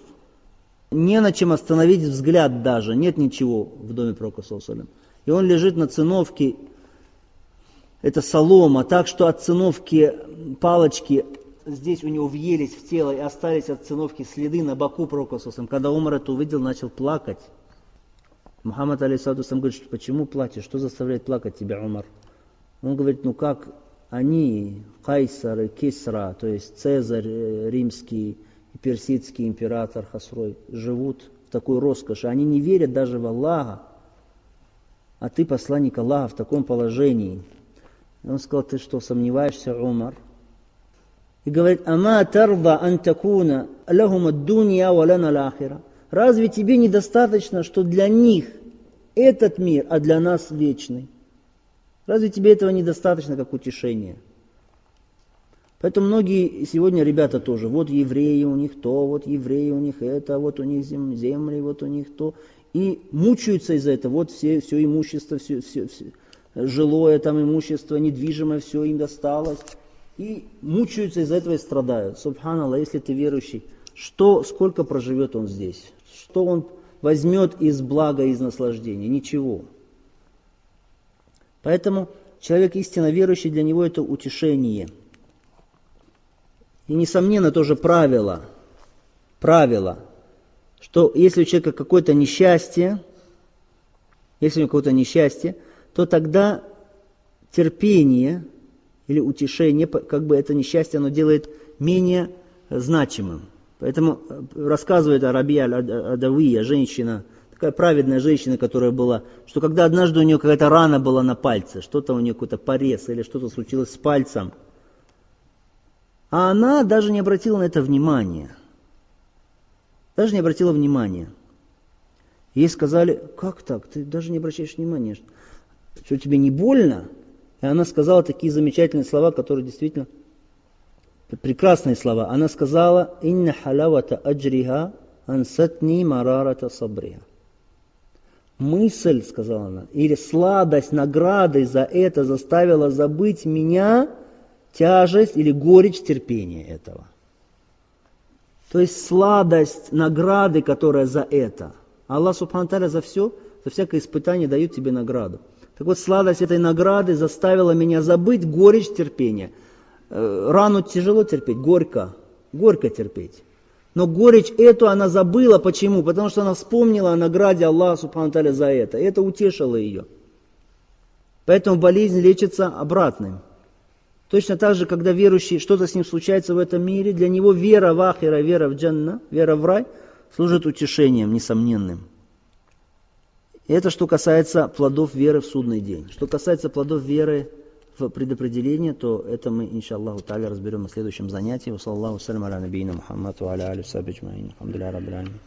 Не на чем остановить взгляд даже, нет ничего в доме Пророка саллаллаху алейхи ва саллям. И он лежит на циновке, это солома, так что от циновки палочки здесь у него въелись в тело и остались от циновки следы на боку Пророка саллаллаху алейхи ва саллям. Когда Умар это увидел, начал плакать. Мухаммад алейхиссалату вассалям говорит, почему плачешь, что заставляет плакать тебя, Умар? Он говорит, ну как они, Кайсар и Кисра, то есть Цезарь римский и персидский император Хасрой, живут в такой роскоши, они не верят даже в Аллаха, а ты, посланник Аллаха, в таком положении. И он сказал, ты что, сомневаешься, Умар? И говорит, ама тарда ан такуна лахум ад-дунья ва лана ал-ахира. Разве тебе недостаточно, что для них этот мир, а для нас вечный? Разве тебе этого недостаточно, как утешение? Поэтому многие сегодня ребята тоже, вот евреи у них то, вот евреи у них это, вот у них земли, вот у них то. И мучаются из-за этого, вот все, все имущество, все, все, все, жилое там имущество, недвижимое, все им досталось. И мучаются из-за этого и страдают. Субханаллах, если ты верующий, что, сколько проживет он здесь? Что он возьмет из блага, из наслаждения? Ничего. Поэтому человек истинно верующий, для него это утешение. И несомненно тоже правило, правило, что если у человека какое-то несчастье, если у него какое-то несчастье, то тогда терпение или утешение, как бы это несчастье, оно делает менее значимым. Поэтому рассказывает Рабия аль-Адавия, женщина, такая праведная женщина, которая была, что когда однажды у нее какая-то рана была на пальце, что-то у нее какой-то порез или что-то случилось с пальцем, а она даже не обратила на это внимания. Даже не обратила внимания. Ей сказали, как так, ты даже не обращаешь внимания, что тебе не больно? И она сказала такие замечательные слова, которые действительно прекрасные слова. Она сказала, «Инна халавата аджриха ансатни марарата сабриха». Мысль, сказала она, или сладость награды за это заставила забыть меня тяжесть или горечь терпения этого. То есть сладость награды, которая за это. Аллах Субхану Тааля за все, за всякое испытание дает тебе награду. Так вот, сладость этой награды заставила меня забыть горечь терпения. Рану тяжело терпеть, горько, горько терпеть. Но горечь эту она забыла. Почему? Потому что она вспомнила о награде Аллаха Субхану Тааля за это. И это утешило ее. Поэтому болезнь лечится обратным. Точно так же, когда верующий, что-то с ним случается в этом мире, для него вера в ахира, вера в джанна, вера в рай служит утешением несомненным. И это что касается плодов веры в судный день. Что касается плодов веры в предопределение, то это мы, иншаллаху та'аля, разберем на следующем занятии. Ва саллаллаху салям аля набийна Мухаммад ва аля алихи ва сахбихи аджмаин. Алхамдулиллахи раббил аламин.